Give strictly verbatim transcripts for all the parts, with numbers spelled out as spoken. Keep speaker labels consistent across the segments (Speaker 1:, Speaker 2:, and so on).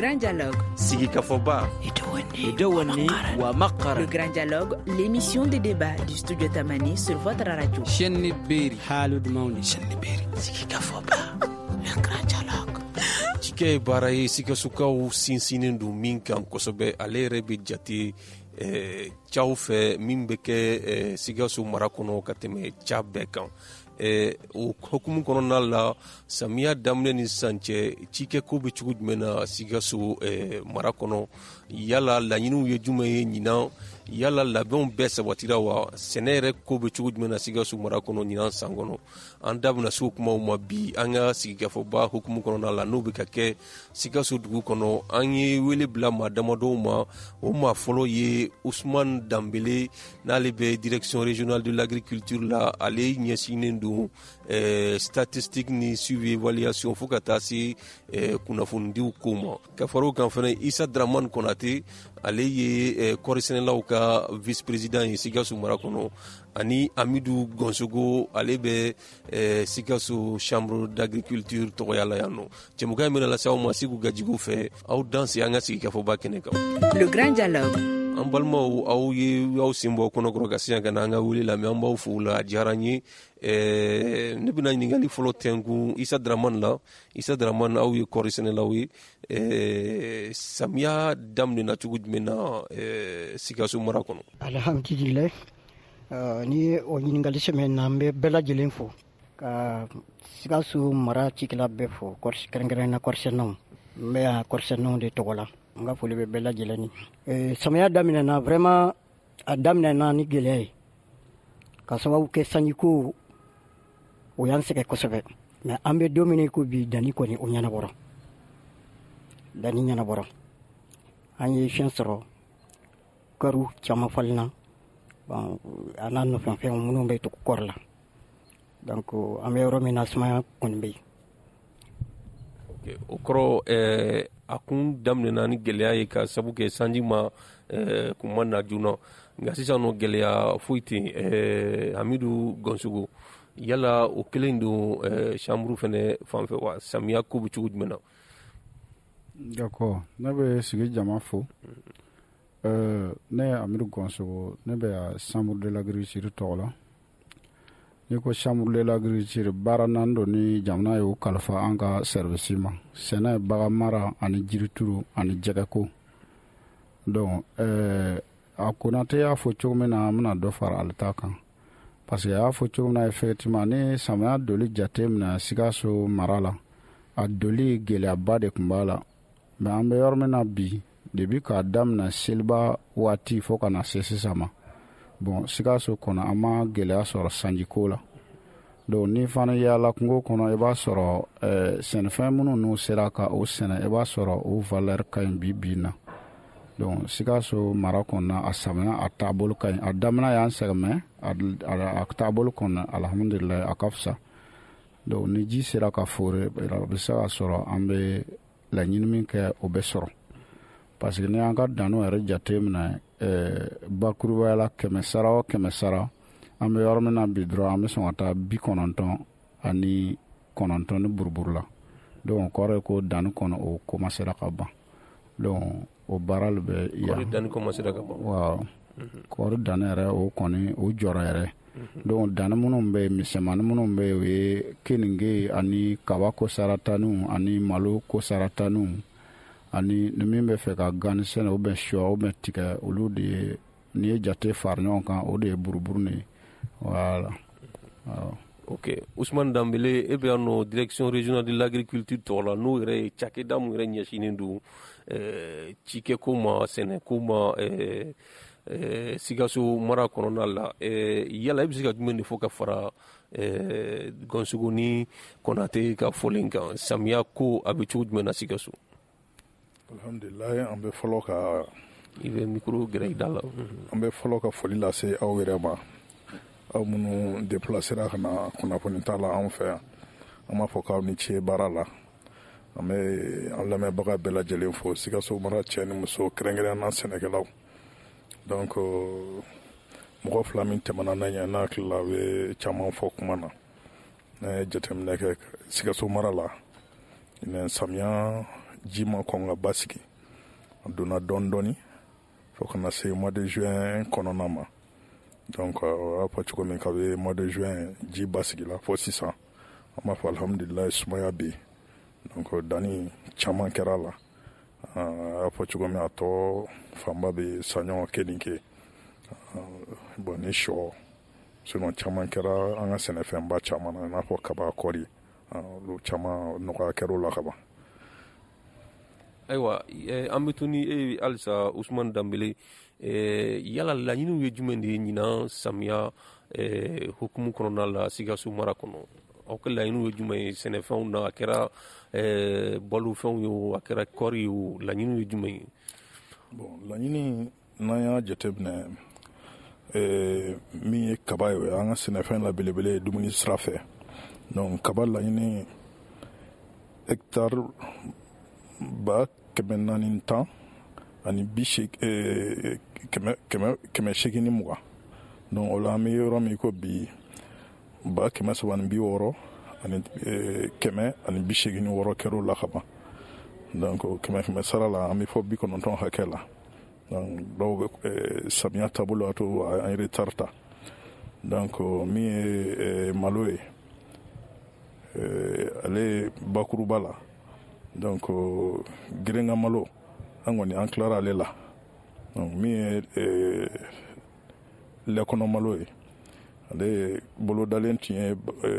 Speaker 1: grand dialogue.
Speaker 2: Sigika Foba.
Speaker 3: Idewani wa Makara.
Speaker 1: Le grand dialogue, l'émission de débat du studio Tamani sur votre radio.
Speaker 3: Chenni Beri.
Speaker 4: Halud Mauni.
Speaker 3: Chenni Beri. Sigika Foba. Le grand dialogue.
Speaker 2: Chike baraye sika sukaw sinsinin du min kan kosobe ale rebe jati eh, chaw fe min be ke eh, Sikaso mara kɔnɔ ka tɛmɛ ca bɛɛ kan eh, o hokumu kɔnɔna la samiya daminɛ ni sisan cɛ cikɛ ko bɛ cogo jumɛn na Sikaso eh, mara kɔnɔ yala laɲiniw ye jumɛn ye ɲinan yala labɛnw bɛɛ sabatira wa sɛnɛ yɛrɛ ko bɛ cogo jumɛn na Sikaso mara kɔnɔ ɲinan san kɔnɔ an da bɛna se o kumaw ma bi an ka sigikafɔba hokumu kɔnɔna la n'o bɛ ka kɛ Sikaso dugu kɔnɔ an ye wele bila maa damadɔw ma o maa fɔlɔ ye Ousmane Dambele n'ale bɛ direction régionale de l'agriculture la ale ɲɛsinnen don eh, statistique ni suivi évaluation fo ka taa se eh, kunnafonidiw ko ma ka fara o kan fɛnɛ Isa Dramane Konate ale ye eh, kɔrisɛnɛlaw ka vice président ye Sikaso mara kɔnɔ ani Amidou Gonsogo ale bɛ eh, Sikaso chambre d'agriculture tɔgɔya la yan nɔ cɛmukan min lase aw ma Segu Gajigo fɛ aw danse an ka sigikafɔba kɛnɛ kan.
Speaker 1: Le grand dialogue.
Speaker 2: An balimaw aw ye aw sen bɔ kɔnɔkɔrɔ ka siyan ka na an ka wele lamɛn an b'aw fo la a diyara n ye eh, ne bɛna ɲininkali fɔlɔ tɛnkun Isa Dramane la Isa Dramane aw ye kɔrisɛnɛlaw ye eh, samiya daminɛna cogo jumɛn na eh, Sikaso mara kɔnɔ.
Speaker 5: Alhamdulillah. Uh, ni o ɲininkali sɛmɛ na n bɛ bɛɛ lajɛlen fo ka Sikaso mara cikɛla bɛɛ fo kɛrɛnkɛrɛnna kɔrisɛnɛnaw n bɛ yan kɔrisɛnɛnaw de tɔgɔ la n ka foli bɛ bɛɛ lajɛlen ni eh, samiya daminɛna vraiment a daminɛna ni gɛlɛya ye ka sababu kɛ sanjiko o y'an sɛgɛn kosɛbɛ mais an bɛ don min ko bi danni kɔni o ɲɛnabɔra danni ɲɛnabɔra an ye fiɲɛ sɔrɔ kɔriw caman falenna bon an n'a nɔfɛnfɛnw minnu bɛ tugu kɔri la donc an bɛ yɔrɔ min na sumaya kɔni bɛ yen.
Speaker 2: Okay. O kɔrɔ eh, a kun daminɛna ni gɛlɛya ye ka sabu kɛ sanji ma eh, kun ma na joona nka sisan nɔ gɛlɛya foyi tɛ eh, Amidou Gonsogo yala o kelen don eh, chambre fɛnɛ fanfɛ wa samiya ko bɛ cogo jumɛn na.
Speaker 6: D'accord ne bɛ sigi jama fo euh, ne ye Amidou Gonsogo ne bɛ chambre de l'agriculture tɔgɔ la ni ko chambre de l'agriculture baara naani don ni jamana ye o kalifa an ka service ma sɛnɛ bagan mara ani jirituru ani jɛgɛko donc euh, a Konate y'a fɔ cogo min na an bɛna dɔ fara ale ta kan parce que a y'a fɔ cogo min na effectivement ni samiya doli jate minɛ Sikaso mara la a doli gɛlɛyaba de tun b'a la mais an bɛ yɔrɔ min na bi depuis k'a daminɛ seliba waati fo ka na se sisan ma bon Sikaso kɔnɔ an ma gɛlɛya sɔrɔ sanjiko la donc ni fana yaala kungo kɔnɔ i b'a sɔrɔ eh, sɛnɛfɛn minnu n'u sera ka o sɛnɛ i b'a sɔrɔ o valeur ka ɲi bi bi na donc Sikaso mara kɔnɔ a samiya a taabolo ka ɲi a daminɛ y'an sɛgɛn mais a, a, a taabolo kɔnɔ alhamdulillah a ka fisa donc ni ji sera ka fore a bɛ se ka sɔrɔ an bɛ laɲini min kɛ o bɛ sɔrɔ parce que ni an ka danniw yɛrɛ jate minɛ eh, bakurubaya la kɛmɛ sara o kɛmɛ sara an bɛ yɔrɔ min na bi dɔrɔn an bɛ sɔn ka taa bi kɔnɔntɔn ani kɔnɔntɔn ni buruburu la donc kɔrɔ ye ko danni kɔnɔ o commencera ka ban donc o baara le bɛ yan
Speaker 2: kɔri danni commencera ka ban
Speaker 6: waaw kɔri danni yɛrɛ o kɔni o jɔra yɛrɛ donc danni minnu bɛ yen misɛnmani minnu bɛ yen o ye keninge ani kaba kosarataniw ani malo kosarataniw ani ni min bɛ fɛ ka gani sɛnɛ o bɛ sɔ o bɛ tigɛ olu de ye n'i ye jate fara ɲɔgɔn kan o de ye buruburu ni voilà. Uh.
Speaker 2: Ok Ousmane Dambele e bɛ yan nɔ direction régionale de l'agriculture tɔgɔ la n'o yɛrɛ ye cakɛda mun yɛrɛ ɲɛsinnen don eh, cikɛko ma sɛnɛko ma eh, eh, Sikaso mara kɔnɔna la eh, yala e bɛ se ka jumɛn de fɔ ka fara eh, Gonsogo ni Konate ka fɔlen kan samiya ko a bɛ cogo jumɛn na Sikaso.
Speaker 7: Alhamdulillah an bɛ fɔlɔ ka
Speaker 2: i bɛ micro gɛrɛ i da la
Speaker 7: an bɛ fɔlɔ ka foli lase aw yɛrɛ ma aw minnu déplacera ka na kunnafoni ta la anw fɛ yan an b'a fɔ k'aw ni ce baara la an bɛ an lamɛnbaga bɛɛ lajɛlen fo Sikaso mara cɛ ni muso kɛrɛnkɛrɛnnenya sɛnɛkɛlaw donc mɔgɔ fila min tɛmɛna na ɲɛ n'a hakili la u ye caman fɔ kuma na n'a ye jateminɛ kɛ Sikaso mara la samiya ji ma kɔn ka basigi a donna dɔɔni dɔɔni fo kana se mois de juin kɔnɔna ma donc o y'a fɔ cogo min kabi mois de juin ji basigila fo sisan an b'a fɔ alhamdulilayi sumaya bɛ yen donc danni caman kɛra a la a y'a fɔ cogo min a tɔ fanba bɛ saɲɔ keninke bon ni sɔ sinon caman kɛra an ka sɛnɛfɛnba caman na i n'a fɔ kaba kɔɔri olu caman nɔgɔya kɛra o la ka ban.
Speaker 2: Ayiwa an bɛ to ni e halisa Usumani Danbele yala laɲiniw ye jumɛn de ye ɲinan samiya hukumu kɔnɔna la Sikaso mara kɔnɔ aw ka laɲiniw ye jumɛn ye sɛnɛfɛnw na a kɛra balofɛnw ye o a kɛra kɔɔri ye o laɲiniw ye jumɛn ye.
Speaker 7: bon laɲini n'an y'a jateminɛ min ye kaba ye an ka sɛnɛfɛn la belebele dumuni sira fɛ donc kaba laɲini hectare ba kɛmɛ naani tan ani bi kɛmɛ kɛmɛ kɛmɛ seegin ni mugan donc o la an bɛ yɔrɔ min ko bi ba kɛmɛ saba ni bi wɔɔrɔ ani kɛmɛ ani bi seegin ni wɔɔrɔ kɛra o la ka ban donc kɛmɛ kɛmɛ sara la an bɛ fɔ bi kɔnɔntɔn hakɛ la donc dɔw bɛ samiya taabolo a to an ye retard ta donc min ye malo ye ale bakuruba la donc giringa malo an kɔni an tilara ale la donc min ye lɛkɔnɔ malo ye ale bolodalen tun ye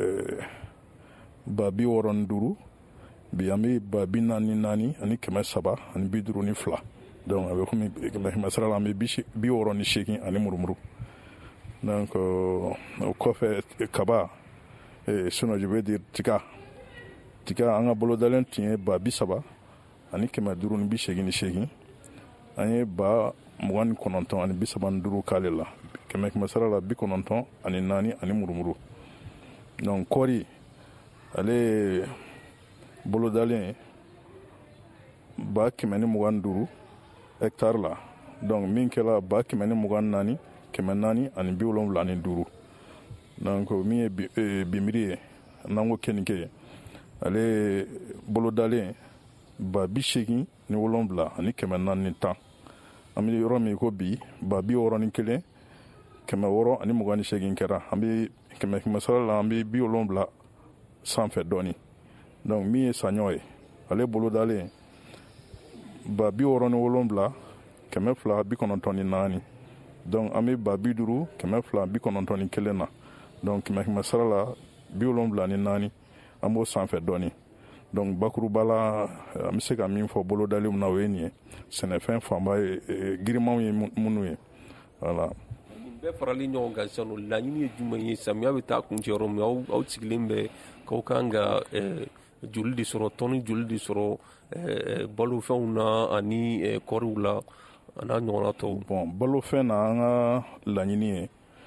Speaker 7: ba bi wɔɔrɔ ni duuru bi an bɛ ba bi naani ni naani ani kɛmɛ saba ani bi duuru ni fila donc a bɛ komi kɛmɛ kɛmɛ sara la an bɛ bi wɔɔrɔ ni seegin ani murumuru donc o kɔfɛ kaba sinon je veux dire tiga tiga an ka bolodalen tun ye ba bi saba ani kɛmɛ duuru ni bi seegin ni seegin an ye ba mugan ni kɔnɔntɔn ani bi saba ni duuru k'ale la kɛmɛ kɛmɛ sara la bi kɔnɔntɔn ani naani ani murumuru donc kɔɔri ale bolodalen ba kɛmɛ ni mugan ni duuru hectare la donc min kɛra ba kɛmɛ ni mugan ni naani kɛmɛ naani ani bi wolonwula ni duuru donc min ye binbiri ye n'an ko kenike ye ale bolodalen ba bi seegin ni wolonwula ani kɛmɛ naani ni tan an bɛ yɔrɔ min ko bi ba bi wɔɔrɔ ni kelen kɛmɛ wɔɔrɔ ani mugan ni seegin kɛra an bɛ kɛmɛ kɛmɛ sara la an bɛ bi wolonwula sanfɛ dɔɔni donc min ye saɲɔ ye ale bolodalen ba bi wɔɔrɔ ni wolonwula kɛmɛ fila bi kɔnɔntɔn ni naani donc an bɛ ba bi duuru kɛmɛ fila bi kɔnɔntɔn ni kelen na donc kɛmɛ kɛmɛ sara la bi wolonwula ni naani an b'o sanfɛ dɔɔni donc bakuruba la an bɛ se ka min fɔ bolodalenw na o ye nin ye sɛnɛfɛn fanba ye girimanw ye minnu ye voilà.
Speaker 2: bɛɛ farali ɲɔgɔn kan sisan laɲini ye jumɛn ye samiya bɛ taa kuncɛ yɔrɔ min aw aw sigilen bɛ k'aw kan ka joli de sɔrɔ tɔni joli de sɔrɔ balofɛnw na ani kɔɔriw la a n'a ɲɔgɔnna tɔw.
Speaker 7: bon balofɛn na an ka laɲini ye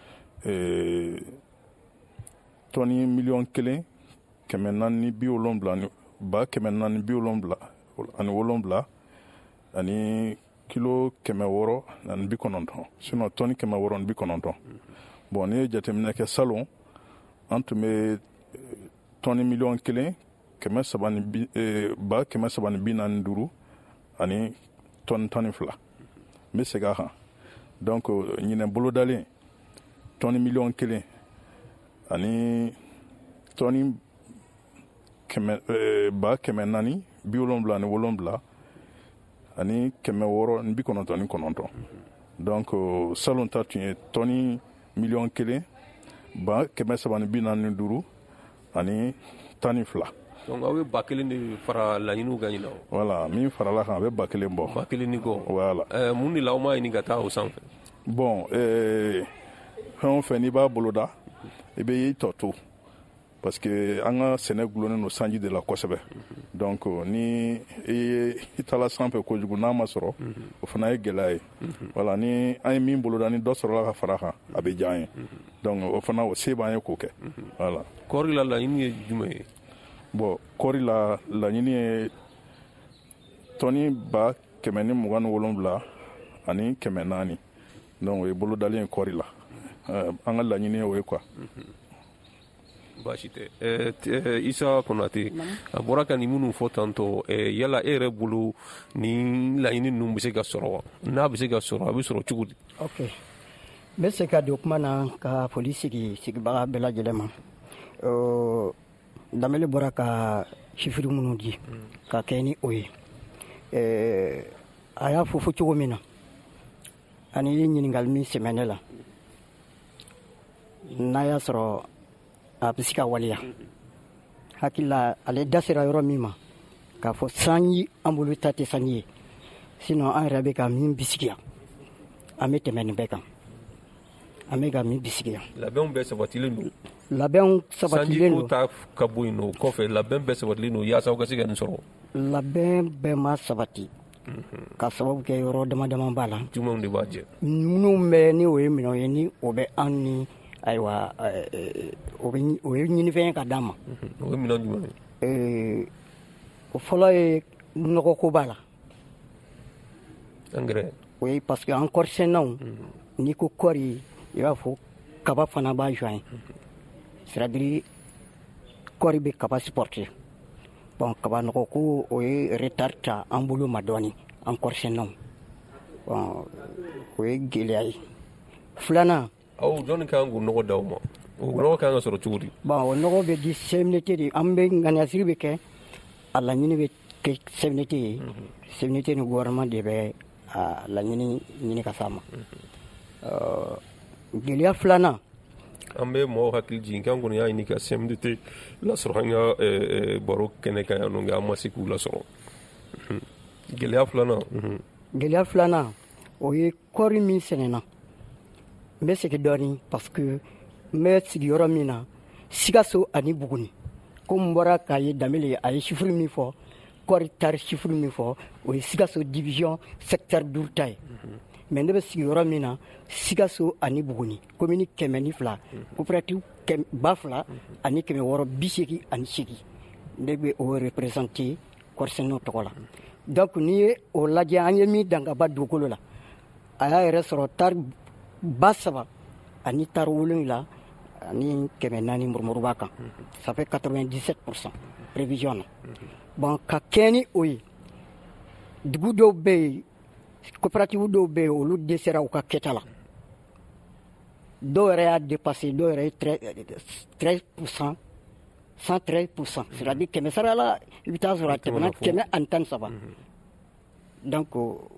Speaker 7: tɔni miliyɔn kelen kɛmɛ naani ni bi wolonwula ni ba kɛmɛ naani bi wolonwula ani wolonwula ani kilo kɛmɛ wɔɔrɔ ani bi kɔnɔntɔn sinon tɔni kɛmɛ wɔɔrɔ ni bi kɔnɔntɔn bon n'i ye jateminɛ kɛ salon an tun bɛ tɔni miliyɔn kelen kɛmɛ saba ni bi ba kɛmɛ saba ni bi naani duuru ani tɔni tan ni fila n bɛ segin a kan donc ɲinɛ bolodalen tɔni miliyɔn kelen ani tɔni kɛmɛ ba kɛmɛ naani bi wolonwula ni wolonwula ani kɛmɛ wɔɔrɔ ni bi kɔnɔntɔn ni kɔnɔntɔn donc salon ta tun ye tɔni miliyɔn kelen ba kɛmɛ saba ni bi naani ni duuru ani tan ni fila.
Speaker 2: donc aw bɛ ba kelen de fara laɲiniw kan ɲinan.
Speaker 7: voilà min farala kan a bɛ ba kelen bɔ.
Speaker 2: ba kelen ni kɔ.
Speaker 7: voilà.
Speaker 2: ɛɛ mun de la aw m'a ɲini ka taa o sanfɛ.
Speaker 7: bon ɛɛ fɛn o fɛn n'i b'a boloda i bɛ y'i tɔ to parce que an ka sɛnɛ gulonnen don sanji de la kosɛbɛ donc ni i ye i taala sanfɛ kojugu n'a ma sɔrɔ o fana ye gɛlɛya ye voilà ni an ye min boloda ni dɔ sɔrɔla ka fara kan a bɛ diya an ye donc o fana o se b'an ye k'o kɛ voilà.
Speaker 2: kɔɔri la laɲini ye jumɛn ye.
Speaker 7: bon kɔɔri la laɲini ye tɔni ba kɛmɛ ni mugan ni wolonwula ani kɛmɛ naani donc o ye bolodalen ye kɔɔri la an ka laɲini ye o ye quoi.
Speaker 2: baasi tɛ ɛɛ Isa Konate a bɔra ka nin minnu fɔ tantɔ ɛɛ yala e yɛrɛ bolo ni laɲini ninnu bɛ se ka sɔrɔ wa n'a bɛ se ka sɔrɔ a bɛ sɔrɔ cogo di.
Speaker 5: ok n bɛ se ka don kuma na ka foli sigi sigibaga bɛɛ lajɛlen ma Danbɛlɛ bɔra ka chiffres minnu di ka kɛ ni o ye ɛɛ a y'a fɔ fɔ cogo min na ani ye ɲininkali min sɛmɛ ne la n'a y'a sɔrɔ a bɛ se ka waleya hakili la ale da sera yɔrɔ min ma k'a fɔ sanji an bolo ta tɛ sanji ye sinon an yɛrɛ bɛ ka min bisigiya an bɛ tɛmɛ nin bɛɛ kan an bɛ ka min bisigiya.
Speaker 2: labɛnw bɛɛ sabatilen don.
Speaker 5: labɛnw sabatilen don.
Speaker 2: sanji ko ta ka bɔ yen nɔ o kɔfɛ labɛn bɛɛ sabatilen don yaasa aw ka se ka nin sɔrɔ. labɛn
Speaker 5: bɛɛ ma sabati. ka sababu kɛ yɔrɔ dama dama b'a la.
Speaker 2: jumɛnw de b'a jɛ.
Speaker 5: minnu bɛ ni o ye minɛw ye ni o bɛ an ni ayiwa o bɛ o ye ɲinifɛn ye ka d'an ma.
Speaker 2: o ye minɛn jumɛn ye.
Speaker 5: o fɔlɔ ye nɔgɔko b'a la.
Speaker 2: engrais.
Speaker 5: o ye parce que an kɔɔrisɛnnaw n'i ko kɔɔri i b'a fɔ kaba fana b'a joint c'est-à-dire kɔɔri bɛ kaba supporter bon kaba nɔgɔko o ye retard ta an bolo ma dɔɔnin an kɔɔrisɛnnaw bon o ye gɛlɛya ye filanan.
Speaker 2: aw jɔnni kan k'o nɔgɔ d'aw ma o nɔgɔ kan ka sɔrɔ cogo di.
Speaker 5: bon o nɔgɔ bɛ di C M D T de an bɛ ŋaniyasiri bɛ kɛ a laɲini bɛ kɛ C M D T ye C M D T ni gouvernement de bɛ a laɲini ɲini ka s'a ma gɛlɛya filanan.
Speaker 2: an bɛ mɔgɔw hakili jigin kan kɔni y'a ɲini ka C M D T lasɔrɔ an ka baro kɛnɛ kan yan nɔ nka an ma se k'u lasɔrɔ gɛlɛya filanan.
Speaker 5: gɛlɛya filanan o ye kɔɔri min sɛnɛna n bɛ segin dɔɔnin parce que n bɛ sigiyɔrɔ min na Sikaso ani Buguni ko n bɔra k'a ye Danbɛlɛ a ye chiffre min fɔ kɔɔri tari chiffre min fɔ o ye Sikaso division secteur duuru ta ye mais ne bɛ sigiyɔrɔ min na Sikaso ani Buguni commune kɛmɛ ni fila coopérative ba fila ani kɛmɛ wɔɔrɔ bi seegin ani seegin ne bɛ o représenter kɔɔrisɛnɛw tɔgɔ la donc n'i ye o lajɛ an ye min dan ka ban dugukolo la a y'a yɛrɛ sɔrɔ tari ba saba ani tari wolonwula ani kɛmɛ naani murumuru b'a kan ça fait quatre-vingt-dix-sept pour cent prévision na bon ka kɛ ni o ye dugu dɔw bɛ yen coopérative dɔw bɛ yen olu dɛsɛra u ka kɛta la dɔw yɛrɛ y'a dépassé dɔw yɛrɛ ye treize pour cent cent treize pour cent c'est-à-dire kɛmɛ sara la i bɛ taa sɔrɔ a tɛmɛna kɛmɛ ani tan ni saba donc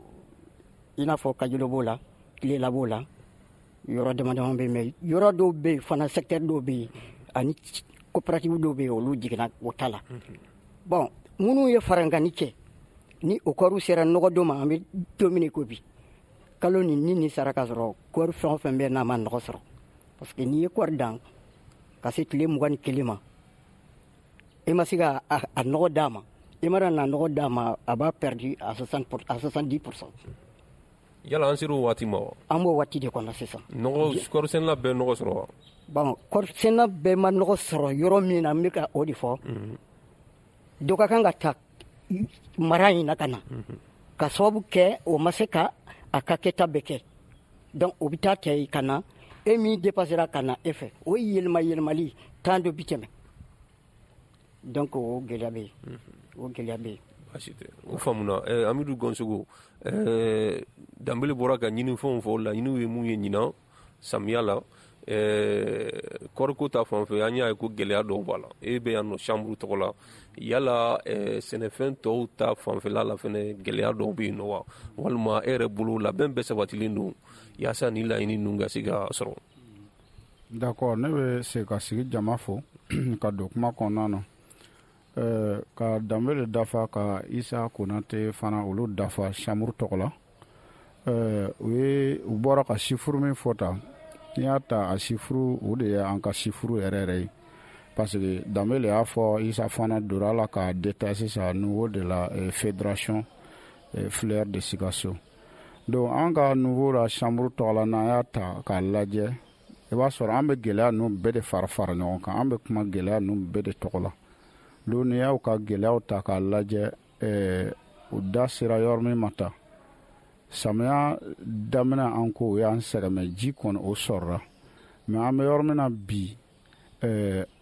Speaker 5: i n'a fɔ Kajolo b'o la Tilela b'o la yɔrɔ dama dama bɛ yen mais yɔrɔ dɔw bɛ yen fana secteur dɔw bɛ yen ani coopérative dɔw bɛ yen olu jiginna o ta la bon minnu ye farankani kɛ ni o kɔɔriw sera nɔgɔdon ma an bɛ don min ko bi kalo nin ni nin sara ka sɔrɔ kɔɔri fɛn o fɛn bɛ n'a ma nɔgɔ sɔrɔ parce que n'i ye kɔɔri dan ka se tile mugan ni kelen ma i ma se ka a nɔgɔ d'a ma i mana na nɔgɔ d'a ma a b'a perdu à soixante-dix pour cent.
Speaker 2: yala an sera o waati ma wa.
Speaker 5: an b'o waati de kɔnɔ sisan.
Speaker 2: nɔgɔ kɔɔrisɛnɛla bɛɛ nɔgɔ sɔrɔ wa.
Speaker 5: bon kɔɔrisɛnɛla bɛɛ ma nɔgɔ sɔrɔ yɔrɔ min na n bɛ ka o de fɔ. dɔ ka kan ka ta mara in na ka na ka sababu kɛ o ma se ka a ka kɛta bɛɛ kɛ donc o bɛ taa kɛ ka na e min dépassera ka na e fɛ o ye yɛlɛma yɛlɛmali temps dɔ bi tɛmɛ donc o gɛlɛya bɛ yen o gɛlɛya bɛ yen.
Speaker 2: baasi tɛ o faamuna ɛɛ Amidu Gɔnsogo ɛɛ Danbɛlɛ bɔra ka ɲinifɛnw fɔ laɲiniw ye mun ye ɲinan samiya la ɛɛ kɔɔriko ta fanfɛ an y'a ye ko gɛlɛya dɔw b'a la e bɛ yan nɔ chambre tɔgɔ la yala ɛɛ sɛnɛfɛn tɔw ta fanfɛla la fɛnɛ gɛlɛya dɔw bɛ yen nɔ wa walima e yɛrɛ bolo labɛn bɛɛ sabatilen don yaasa ni laɲini ninnu ka se ka sɔrɔ.
Speaker 6: d'accord ne bɛ se ka sigi jama fo ka don kuma kɔnɔna na ɛɛ ka Danbɛlɛ dafa ka Isa Konate fana olu dafa chambre tɔgɔ la ɛɛ u ye u bɔra ka chiffre min fɔ tan n'i y'a ta a chiffre o de ye an ka chiffre yɛrɛ yɛrɛ ye parce que Danbɛlɛ y'a fɔ Isa fana donna la ka détailler sisan au niveau de la euh, fédération euh, fleur de Sikaso donc an ka niveau la chambre tɔgɔ la n'an y'a ta k'a lajɛ i b'a sɔrɔ an bɛ gɛlɛya ninnu bɛɛ de fara fara ɲɔgɔn kan an bɛ kuma gɛlɛya ninnu bɛɛ de tɔgɔ la donc n'i y'aw ka gɛlɛyaw ta k'a lajɛ ɛɛ u da sera yɔrɔ min ma ta samiya daminɛ an ko o y'an sɛgɛn mɛ ji kɔni o sɔrɔla mɛ an bɛ yɔrɔ min na bi ɛɛ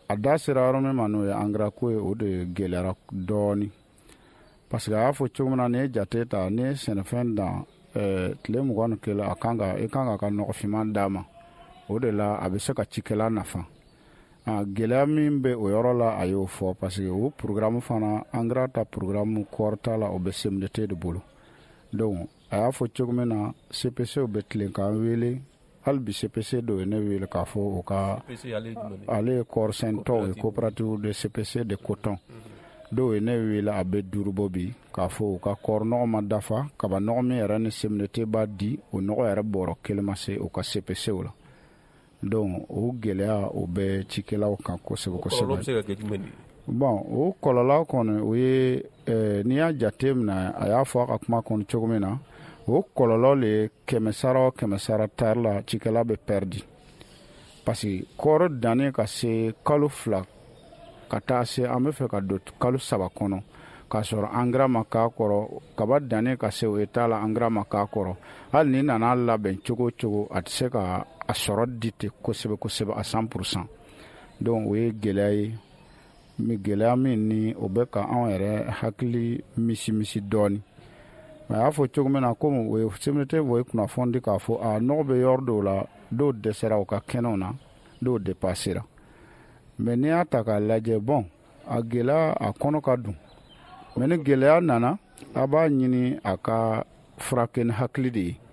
Speaker 6: a da sera yɔrɔ min ma n'o ye engrais ko ye o de gɛlɛyara dɔɔni parce que a y'a fɔ cogo min na n'i ye jate ta n'i ye sɛnɛfɛn dan ɛɛ tile mugan ni kelen a kan ka i kan k'a ka nɔgɔfinman d'a ma o de la a bɛ se ka cikɛla nafa a gɛlɛya min bɛ o yɔrɔ la a y'o fɔ parce que o programme fana engrais ta programme kɔɔri ta la o bɛ C M D T de bolo donc a y'a fɔ cogo min na C P C bɛ tilen k'an wele hali bi C P C dɔ ye ne wele k'a fɔ o ka ale ye kɔɔrisɛnitɔw ye coopérative de C P C de coton dɔw ye ne wele a bɛ duuru bɔ bi k'a fɔ u ka kɔɔri nɔgɔ ma dafa kaba nɔgɔ min yɛrɛ ni C M D T b'a di o nɔgɔ yɛrɛ bɔrɔ kelen ma se u ka C P C la donc o gɛlɛya o bɛ cikɛlaw kan kosɛbɛ kosɛbɛ bon o kɔlɔlɔ kɔni o ye ɛɛ n'i y'a jate minɛ a y'a fɔ a ka kuma kɔnɔ cogo min na o kɔlɔlɔ le ye kɛmɛ sara o kɛmɛ sara tari la cikɛla bɛ pɛridi parce que kɔɔri dannen ka se kalo fila ka taa se an bɛ fɛ ka don kalo saba kɔnɔ k'a sɔrɔ engrais ma k'a kɔrɔ kaba dannen ka se o état la engrais ma k'a kɔrɔ hali ni nana labɛn cogo o cogo a tɛ se ka a sɔrɔ di ten kosɛbɛ kosɛbɛ a cent pour cent donc o ye gɛlɛya ye mi gɛlɛya min ni o bɛ ka anw yɛrɛ hakili misi misi dɔɔni mais a y'a fɔ cogo min na komi o ye C M D T o ye kunnafoni di k'a fɔ a nɔgɔ bɛ yɔrɔ dɔw la dɔw dɛsɛra u ka kɛnɛw na dɔw dépassera mais n'i y'a ta k'a lajɛ bon a gɛlɛya a kɔnɔ ka dun mais ni gɛlɛya nana a b'a ɲini a ka furakɛ ni hakili de ye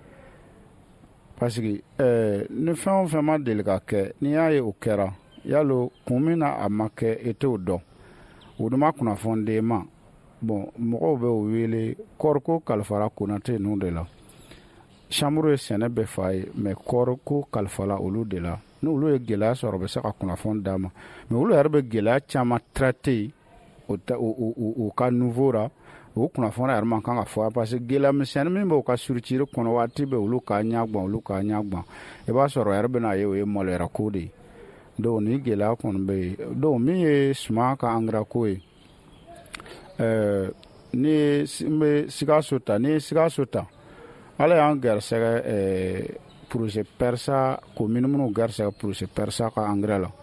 Speaker 6: parce que ɛɛ ni fɛn o fɛn ma deli ka kɛ n'i y'a ye o kɛra yalo kun min na a ma kɛ e t'o dɔn o de ma kunnafoni di e ma bon mɔgɔw bɛ o wele kɔɔriko kalifara Konate ninnu de la chambre ye sɛnɛ bɛɛ fa ye mais kɔɔriko kalifala olu de la ni olu ye gɛlɛya sɔrɔ u bɛ se ka kunnafoni d'a ma mais olu yɛrɛ bɛ gɛlɛya caman traité o ta o o o ka niveau ra o kunnafoni yɛrɛ man kan ka fɔ parce que gɛlɛya misɛnnin min bɛ u ka surciri kɔnɔ waati bɛ olu k'a ɲɛguwan olu k'a ɲɛguwan i b'a sɔrɔ o yɛrɛ bɛna ye o ye maloyara ko de ye donc ni gɛlɛya kɔni bɛ yen donc min ye suma ka engrais ko ye ɛɛ ni ye n bɛ Sikaso ta ni ye Sikaso ta ala y'an gɛrɛsɛgɛ ɛɛ projet persa commune minnu gɛrɛsɛgɛ projet persa ka engrais la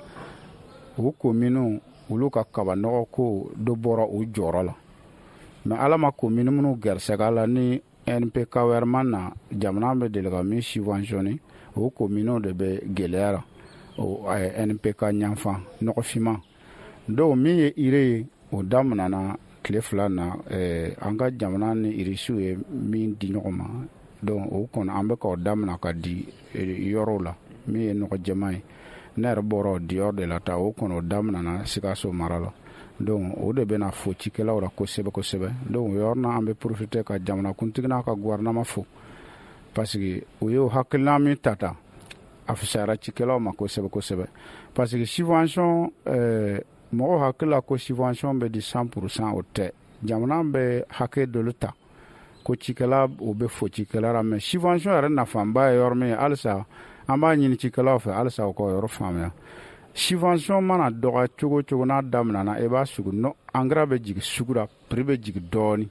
Speaker 6: o commune olu ka kaba nɔgɔ ko dɔ bɔra o jɔyɔrɔ la mais ala ma commune minnu gɛrɛsɛgɛ la ni N P K wɛrɛ ma na jamana bɛ deli ka min subventionné o commune de bɛ gɛlɛya la o N P K ɲanfan nɔgɔfinman donc min ye ire ye o daminɛna tile fila na ɛɛ an ka jamana ni irisiw ye min di ɲɔgɔn ma donc o kɔni an bɛ k'o daminɛ ka di yɔrɔw la min ye nɔgɔ jɛman ye ne yɛrɛ bɔra o diyɔrɔ de la ta o kɔni o daminɛna Sikaso mara la donc o de bɛna fo cikɛlaw la kosɛbɛ kosɛbɛ donc o yɔrɔ na an bɛ profiter ka jamanakuntigi n'a ka gouvernement fo parce que o ye o hakilina min ta ta a fisayara cikɛlaw ma kosɛbɛ kosɛbɛ parce que subvention ɛɛ mɔgɔw hakili la ko subvention bɛ di cent pour cent o tɛ jamana bɛ hakɛ dɔ ta ko cikɛla o bɛ fo cikɛla la mais subvention yɛrɛ nafanba ye yɔrɔ min ye halisa an b'a ɲini cikɛlaw fɛ halisa o ka yɔrɔ faamuya subvention mana dɔgɔ cogo cogo n'a daminɛna i b'a sugu no engrais bɛ jigin sugu la prix bɛ jigin dɔɔni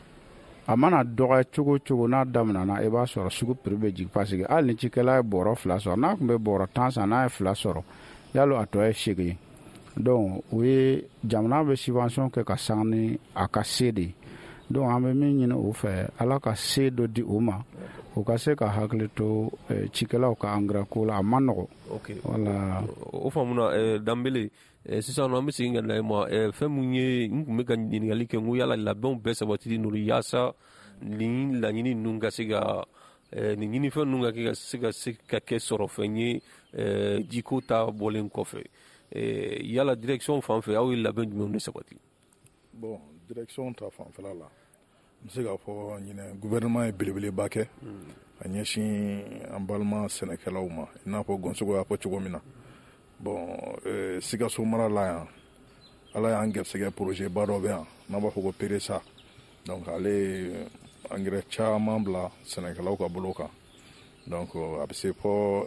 Speaker 6: a mana dɔgɔ cogo cogo n'a daminɛna i b'a sɔrɔ sugu prix bɛ jigin parce que hali ni cikɛla ye bɔrɔ fila sɔrɔ n'a tun bɛ bɔrɔ tan san n'a ye fila sɔrɔ yalo a tɔ ye seegin ye donc o ye jamana bɛ subvention kɛ ka sanga ni a ka se de ye donc an bɛ min ɲini o fɛ ala ka se dɔ di o ma o ka se ka hakili to cikɛlaw ka engrais ko la a ma nɔgɔ.
Speaker 2: ok
Speaker 6: voilà
Speaker 2: o faamuna Danbele sisan an bɛ segin ka na ma fɛn mun ye n tun bɛ ka ɲininkali kɛ n ko yala labɛnw bɛɛ sabatili n'olu yaasa nin laɲini ninnu ka se ka nin ɲinifɛn ninnu ka kɛ ka se ka se ka kɛ sɔrɔ fɛn ye jiko ta bɔlen kɔfɛ yala direction fan fɛ aw ye labɛn jumɛnw de sabati.
Speaker 7: bon direction ta fanfɛla la n bɛ se k'a fɔ ɲinɛ gouvernement ye belebeleba kɛ a ɲɛsin an balima sɛnɛkɛlaw ma i n'a fɔ Gɔnsogo y'a fɔ cogo min na bon Sikaso mara la yan ala y'an gɛrɛsɛgɛ projet ba dɔ bɛ yan n'a b'a fɔ ko Peresa donc ale ye engrais caman bila sɛnɛkɛlaw ka bolo kan donc a bɛ se fɔ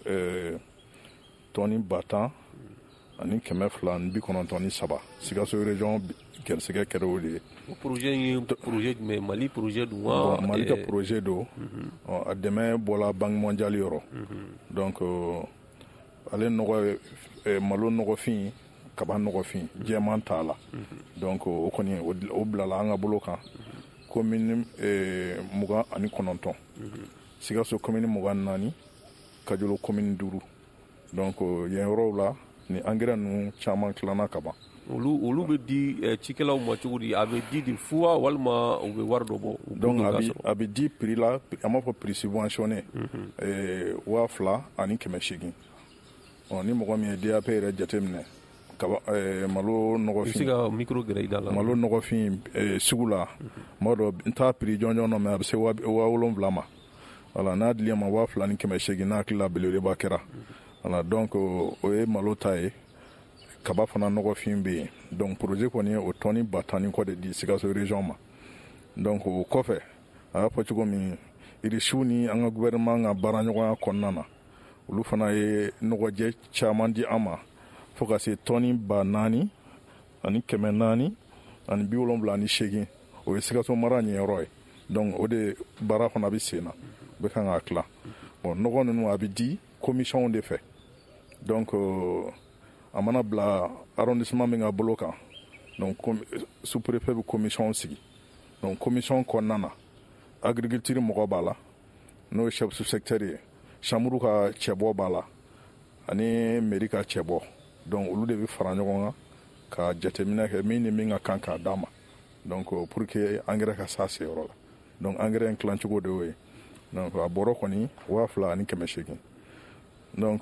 Speaker 7: tɔni ba tan ani kɛmɛ fila ni bi kɔnɔntɔn ni saba Sikaso région gɛrɛsɛgɛ kɛra o de ye.
Speaker 2: o projet ye projet jumɛn Mali projet don wa.
Speaker 7: bon Mali ka projet don a dɛmɛ bɔla Banque mondiale yɔrɔ donc ale nɔgɔ malo nɔgɔfin kaba nɔgɔfin jɛman t'a la donc o kɔni o bilala an ka bolo kan commune mugan ani kɔnɔntɔn Sikaso commune mugan naani Kajolo commune duuru donc yen yɔrɔw la ni engrais ninnu caman tilana ka ban
Speaker 2: olu olu bɛ di cikɛlaw ma cogo di a bɛ di di fu wa walima u bɛ wari dɔ bɔ
Speaker 7: donc a bɛ a bɛ di prix la an b'a fɔ prix subventionné waa fila ani kɛmɛ seegin ɔ ni mɔgɔ min ye D A P yɛrɛ jateminɛ kaba malo nɔgɔfin
Speaker 2: se ka micro gɛrɛ i da la
Speaker 7: malo nɔgɔfin sugu la mɔgɔ dɔ n t'a prix jɔnjɔn dɔn mɛ a bɛ se waa wolonwula ma voilà n'a dil'i ma waa fila ni kɛmɛ seegin n'a hakili la belebeleba kɛra voilà donc o ye malo ta ye kaba fana nɔgɔfin bɛ yen donc projet kɔni ye o tɔni ba tan ni kɔ de di Sikaso région ma donc o kɔfɛ a y'a fɔ cogo min irisiw ni an ka gouvernement ka baaraɲɔgɔnya kɔnɔna na olu fana ye nɔgɔjɛ caman di an ma fo ka se tɔni ba naani ani kɛmɛ naani ani bi wolonwula ani seegin o ye Sikaso mara ɲɛyɔrɔ ye donc o de baara fana bɛ sen na u bɛ kan k'a tila bon nɔgɔ ninnu a bɛ di commission de fɛ donc a mana bila arrondissement min ka bolo kan donc sous-préfet bɛ commission sigi donc commission kɔnɔna na agriculture mɔgɔ b'a la n'o ye chef sous-secteur ye chambre ka cɛbɔ b'a la ani mairie ka cɛbɔ donc olu de bɛ fara ɲɔgɔn kan ka jateminɛ kɛ min ni min ka kan k'a d'a ma donc pour que engrais ka s'a seyɔrɔ la donc engrais in tilacogo de y'o ye donc a bɔrɔ kɔni waa fila ani kɛmɛ seegin donc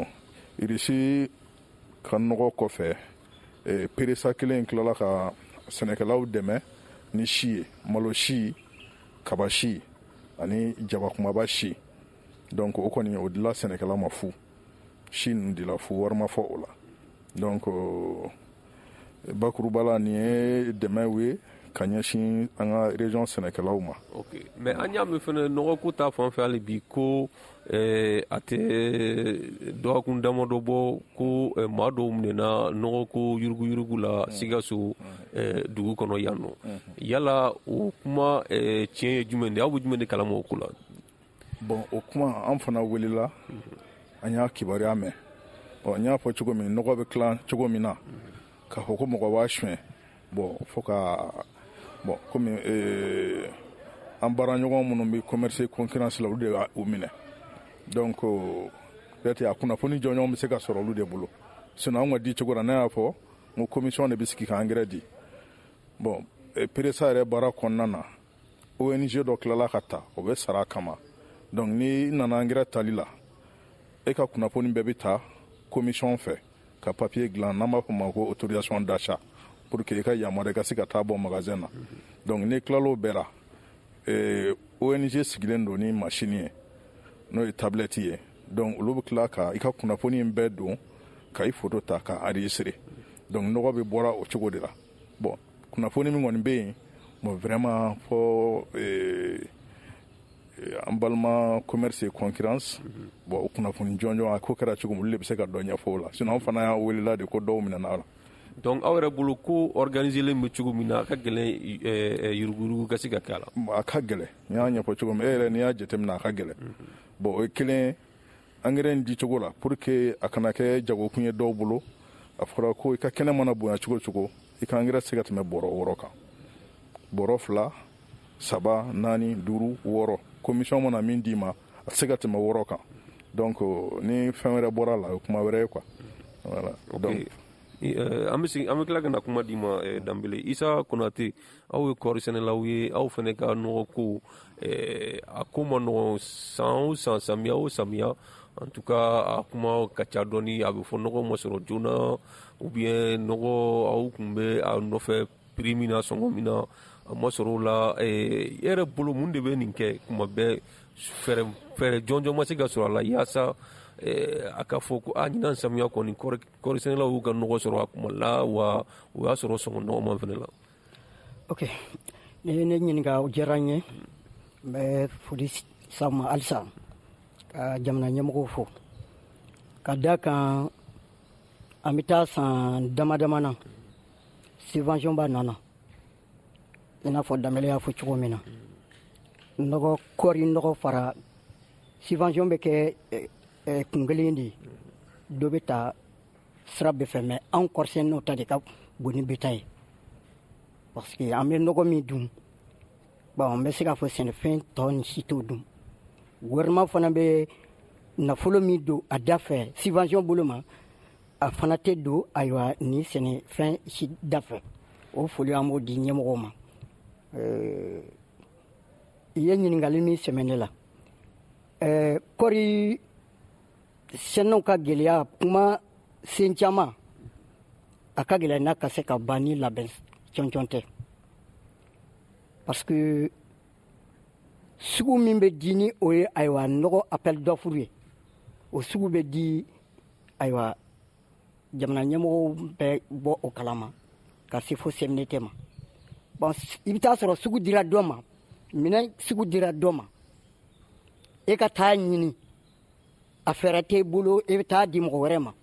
Speaker 7: irisi ka nɔgɔ kɔfɛ peresa kelen in tilala ka sɛnɛkɛlaw dɛmɛ ni si ye malo si kaba si ani jaba kumaba si donc o kɔni o dila sɛnɛkɛla ma fu si ninnu dila fu wari ma fɔ o la donc bakuruba la nin ye dɛmɛw ye ka ɲɛsin an ka région sɛnɛkɛlaw ma.
Speaker 2: ok mais an y'a mɛn fɛnɛ nɔgɔko ta fan fɛ hali bi ko a tɛ dɔgɔkun damadɔ bɔ ko maa dɔw minɛna nɔgɔko yuruguyurugu la Sikaso dugu kɔnɔ yan nɔ yala o kuma tiɲɛ ye jumɛn de aw bɛ jumɛn de kalama o ko la.
Speaker 7: bon o kuma an fana welela an y'a kibaruya mɛn ɔ n y'a fɔ cogo min nɔgɔ bɛ tilan cogo min na k'a fɔ ko mɔgɔ b'a suɲɛ bon fo ka bon komi an baara ɲɔgɔn minnu bɛ commerce concurrence la olu de y'u minɛ donc peut-être a kunnafoni jɔnjɔn bɛ se ka sɔrɔ olu de bolo sinon an ka di cogo la ne y'a fɔ n ko commission de bɛ sigi ka engrais di bon peresa yɛrɛ baara kɔnɔna na O N G dɔ tilala ka ta o bɛ sara a kama donc ni nana engrais tali la e ka kunnafoni bɛɛ bɛ ta commission fɛ ka papier dilan n'an b'a fɔ o ma ko autorisation d'achat pour que i ka yamaruya i ka se ka taa bɔ magasin na donc ni tilal'o bɛɛ la O N G sigilen don ni machine ye n'o ye tablette ye donc olu bɛ tila ka i ka kunnafoni in bɛɛ don ka i photo ta ka enregistrer donc nɔgɔ bɛ bɔra o cogo de la bon kunnafoni min kɔni bɛ yen bon vraiment fɔ an balima commerce et concurrence bon o kunnafoni jɔnjɔn a ko kɛra cogo min olu de bɛ se ka dɔ ɲɛfɔ o la sinon an fana y'a welela de ko dɔw minɛna a la.
Speaker 2: donc aw yɛrɛ bolo ko organiselen bɛ cogo min na a ka gɛlɛn yuruguyurugu ka se ka kɛ a la.
Speaker 7: a ka gɛlɛn n y'a ɲɛfɔ cogo min e yɛrɛ n'i y'a jateminɛ a ka gɛlɛn bon o ye kelen engrais di cogo la pour que a kana kɛ jagokun ye dɔw bolo a fɔra ko i ka kɛnɛ mana bonya cogo cogo i ka engrais se ka tɛmɛ bɔrɔ wɔɔrɔ kan bɔrɔ fila saba naani duuru wɔɔrɔ commission mana min d'i ma a se ka tɛmɛ wɔɔrɔ kan donc ni fɛn wɛrɛ bɔra la o ye kuma wɛrɛ ye quoi voilà donc
Speaker 2: an bɛ segin an bɛ tila ka na kuma di ma Danbele Isa Konate aw ye kɔɔri sɛnɛlaw ye aw fana ka nɔgɔ ko a ko ma nɔgɔn san o san samiya o samiya en tout cas a kuma ka ca dɔɔni a bɛ fɔ nɔgɔ ma sɔrɔ joona ou bien nɔgɔ aw tun bɛ a nɔfɛ prix min na sɔngɔ min na a ma sɔrɔ o la e yɛrɛ bolo mun de bɛ nin kɛ kuma bɛɛ fɛɛrɛ fɛɛrɛ jɔnjɔn ma se ka sɔrɔ a la yaasa a ka fɔ ko a ɲinan samiya kɔni kɔɔri sɛnɛlaw y'u ka nɔgɔ sɔrɔ a kuma la wa o y'a sɔrɔ sɔngɔ nɔgɔman fana la.
Speaker 5: ok ne ye ne ɲininka o diyara n ye n bɛ foli s'a ma halisa ka jamana ɲɛmɔgɔw fo ka da kan an bɛ taa san dama dama na subvention b'a nana i n'a fɔ Danbele y'a fɔ cogo min na nɔgɔ kɔɔri nɔgɔ fara subvention bɛ kɛ kun kelen de dɔ bɛ ta sira bɛɛ fɛ mɛ anw kɔrɔsiyɛnnaw ta de ka bon ni bɛ ta ye parce que an bɛ nɔgɔ min dun bon n bɛ se k'a fɔ sɛnɛfɛn tɔ ni si t'o dun gouvernement fana bɛ nafolo min don a da fɛ subvention bolo ma a fana tɛ don ayiwa ni sɛnɛfɛn si da fɛ o foli an b'o di ɲɛmɔgɔw ma i ye ɲininkali min sɛmɛ ne la kɔɔri sɛnɛw ka gɛlɛya kuma sen caman a ka gɛlɛya n'a ka se ka ban ni labɛn cɔncɔn tɛ parce que sugu min bɛ di ni o ye ayiwa nɔgɔ appel d'offre ye o sugu bɛ di ayiwa jamana ɲɛmɔgɔw bɛ bɔ o kalama ka se fo C M D T ma bon i bɛ taa sɔrɔ sugu dira dɔ ma minɛn sugu dira dɔ ma e ka taa ɲini a fɛɛrɛ t'e bolo e bɛ taa di mɔgɔ wɛrɛ ma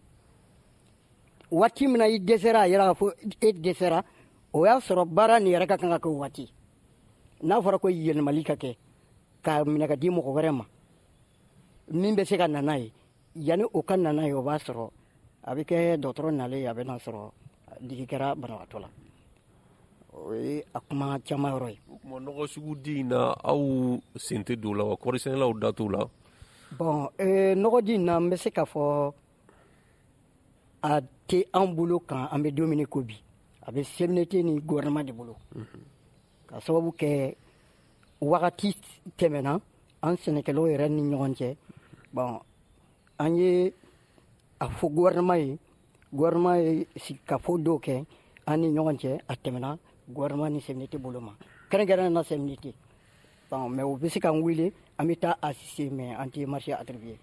Speaker 5: waati min na i dɛsɛra a yɛrɛ k'a fɔ e dɛsɛra o y'a sɔrɔ baara nin yɛrɛ ka kan ka kɛ o waati n'a fɔra ko yɛlɛmali ka kɛ k'a minɛ ka di mɔgɔ wɛrɛ ma min bɛ se ka na n'a ye yanni o ka na n'a ye o b'a sɔrɔ a bɛ kɛ dɔgɔtɔrɔ nalen ye a bɛ na sɔrɔ digi kɛra banabagatɔ la o ye a kuma caman yɔrɔ ye.
Speaker 2: o tuma nɔgɔ sugu di in na aw sen tɛ don o la wa kɔɔrisɛnɛlaw da t'o la.
Speaker 5: bon nɔgɔ di in na n bɛ se k'a fɔ a tɛ an bolo kan an bɛ don min ko bi a bɛ C M D T ni gouvernement de bolo ka sababu kɛ wagati tɛmɛna an sɛnɛkɛlaw yɛrɛ ni ɲɔgɔn cɛ bon an ye a fɔ gouvernement ye gouvernement ye sigikafɔ dɔw kɛ an ni ɲɔgɔn cɛ a tɛmɛna gouvernement ni C M D T bolo ma kɛrɛnkɛrɛnnen na C M D T bon mais u bɛ se k'an wele an bɛ taa assister mais an tɛ marché attribué.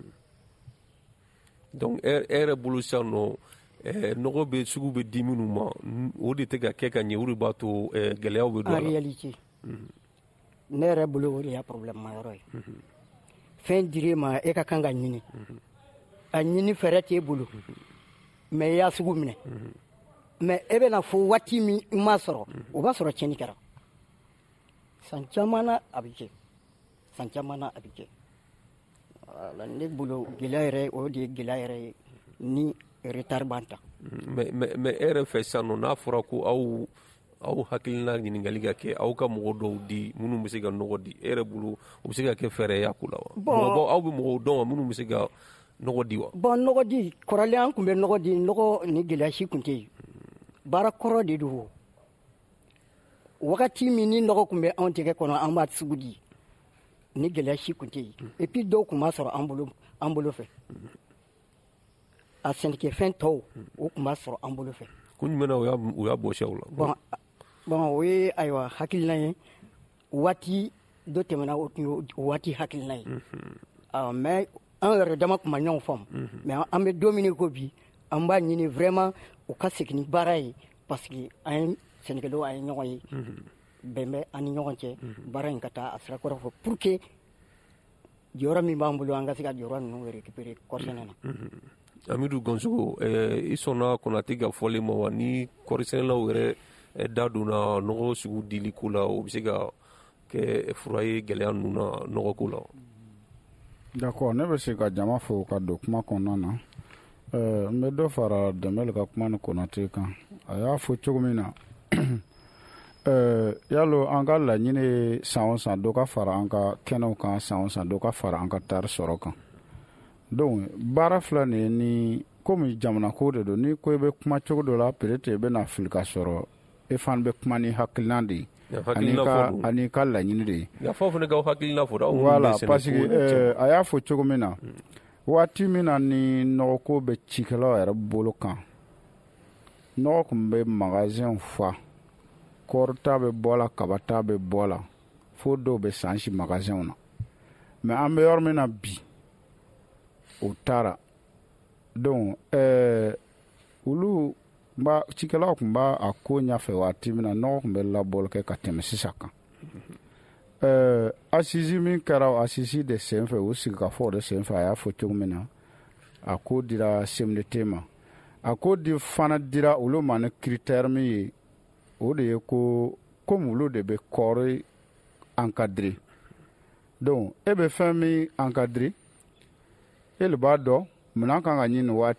Speaker 2: donc e yɛrɛ bolo sisan nɔ nɔgɔ bɛ sugu bɛ di minnu ma o de tɛ ka kɛ ka ɲɛ o de b'a to gɛlɛyaw bɛ don a la.
Speaker 5: en réalité ne yɛrɛ bolo o de y'a problème ma yɔrɔ ye fɛn dir'e ma e ka kan ka ɲini a ɲini fɛɛrɛ t'e bolo mais i y'a sugu minɛ mais e bɛna fɔ waati min i m'a sɔrɔ o b'a sɔrɔ tiɲɛni kɛra san caman na a bɛ kɛ san caman na a bɛ kɛ voilà ne bolo gɛlɛya yɛrɛ o de ye gɛlɛya yɛrɛ ye ni retard b'an ta.
Speaker 2: mais mais mais e yɛrɛ fɛ sisan nɔ n'a fɔra ko aw aw hakilina ɲininkali ka kɛ aw ka mɔgɔ dɔw di minnu bɛ se ka nɔgɔ di e yɛrɛ bolo o bɛ se ka kɛ fɛɛrɛ y'a ko la wa. bon aw bɛ mɔgɔw dɔn wa minnu bɛ se ka nɔgɔ di wa.
Speaker 5: bon nɔgɔ di kɔrɔlen an tun bɛ nɔgɔ di nɔgɔ ni gɛlɛya si tun tɛ yen baara kɔrɔ de don wagati min ni nɔgɔ tun bɛ anw tɛgɛ kɔnɔ an b'a sugu di ni gɛlɛya si tun tɛ yen et puis dɔw tun b'a sɔrɔ an bolo an bolo fɛ a sɛnɛkɛfɛn tɔw o tun b'a sɔrɔ an bolo fɛ.
Speaker 2: ko jumɛn na o y'a bɔsi aw la.
Speaker 5: bon bon o ye ayiwa hakilina ye waati dɔ tɛmɛna o tun ye waati hakilina ye mais an yɛrɛ dama tun ma ɲɔgɔn faamu mais an bɛ don min ko bi an b'a ɲini vraiment u ka segin ni baara ye parce que an ye sɛnɛkɛlaw an ye ɲɔgɔn ye bɛn bɛ an ni ɲɔgɔn cɛ baara in ka taa a sira kɔrɔ fɔ pour que jɔyɔrɔ min b'an bolo an ka se ka jɔyɔrɔ ninnu récupérer kɔɔrisɛnɛ na.
Speaker 2: Amidu Gɔnsogo i sɔnna Konate ka fɔli ma wa ni kɔɔrisɛnɛlaw yɛrɛ da donna nɔgɔ sugu dili ko la o bɛ se ka kɛ fura ye gɛlɛya ninnu na nɔgɔ ko la.
Speaker 6: d'accord ne bɛ se ka jama fo ka don kuma kɔnɔna na n bɛ dɔ fara Dɛmɛli ka kuma ni Konate kan a y'a fɔ cogo min na yalo an ka laɲini ye san o san dɔ ka fara an ka kɛnɛw kan san o san dɔ ka fara an ka tari sɔrɔ kan donc baara filɛ nin ye ni komi jamana ko de don ni ko i bɛ kuma cogo dɔ la peut-être i bɛna fili ka sɔrɔ e fana bɛ kuma ni hakilina de ye ani ka laɲini de ye.
Speaker 2: yafa fana ka hakilina fɔ aw minnu bɛ
Speaker 6: voilà
Speaker 2: sɛnɛ
Speaker 6: parce que a y'a fɔ cogo min na waati min na ni nɔgɔko bɛ cikɛlaw yɛrɛ bolo kan nɔgɔ tun bɛ magasin fa kɔɔri ta bɛ bɔ la kaba ta bɛ bɔ la fo dɔw bɛ san si magasin na mais an bɛ yɔrɔ min na bi o taara donc ɛɛ olu ba cikɛlaw tun b'a a ko ɲɛfɛ waati min na nɔgɔ tun bɛ labɔli kɛ ka tɛmɛ sisan kan ɛɛ asisi min kɛra asisi de senfɛ o sigikafɔ de senfɛ a y'a fɔ cogo min na a ko dira C M D T ma a ko di fana dira olu ma ni critère min ye o de ye ko komi olu de bɛ kɔɔri encadrer donc e bɛ fɛn min encadrer e le b'a dɔn minɛn kan ka ɲini waati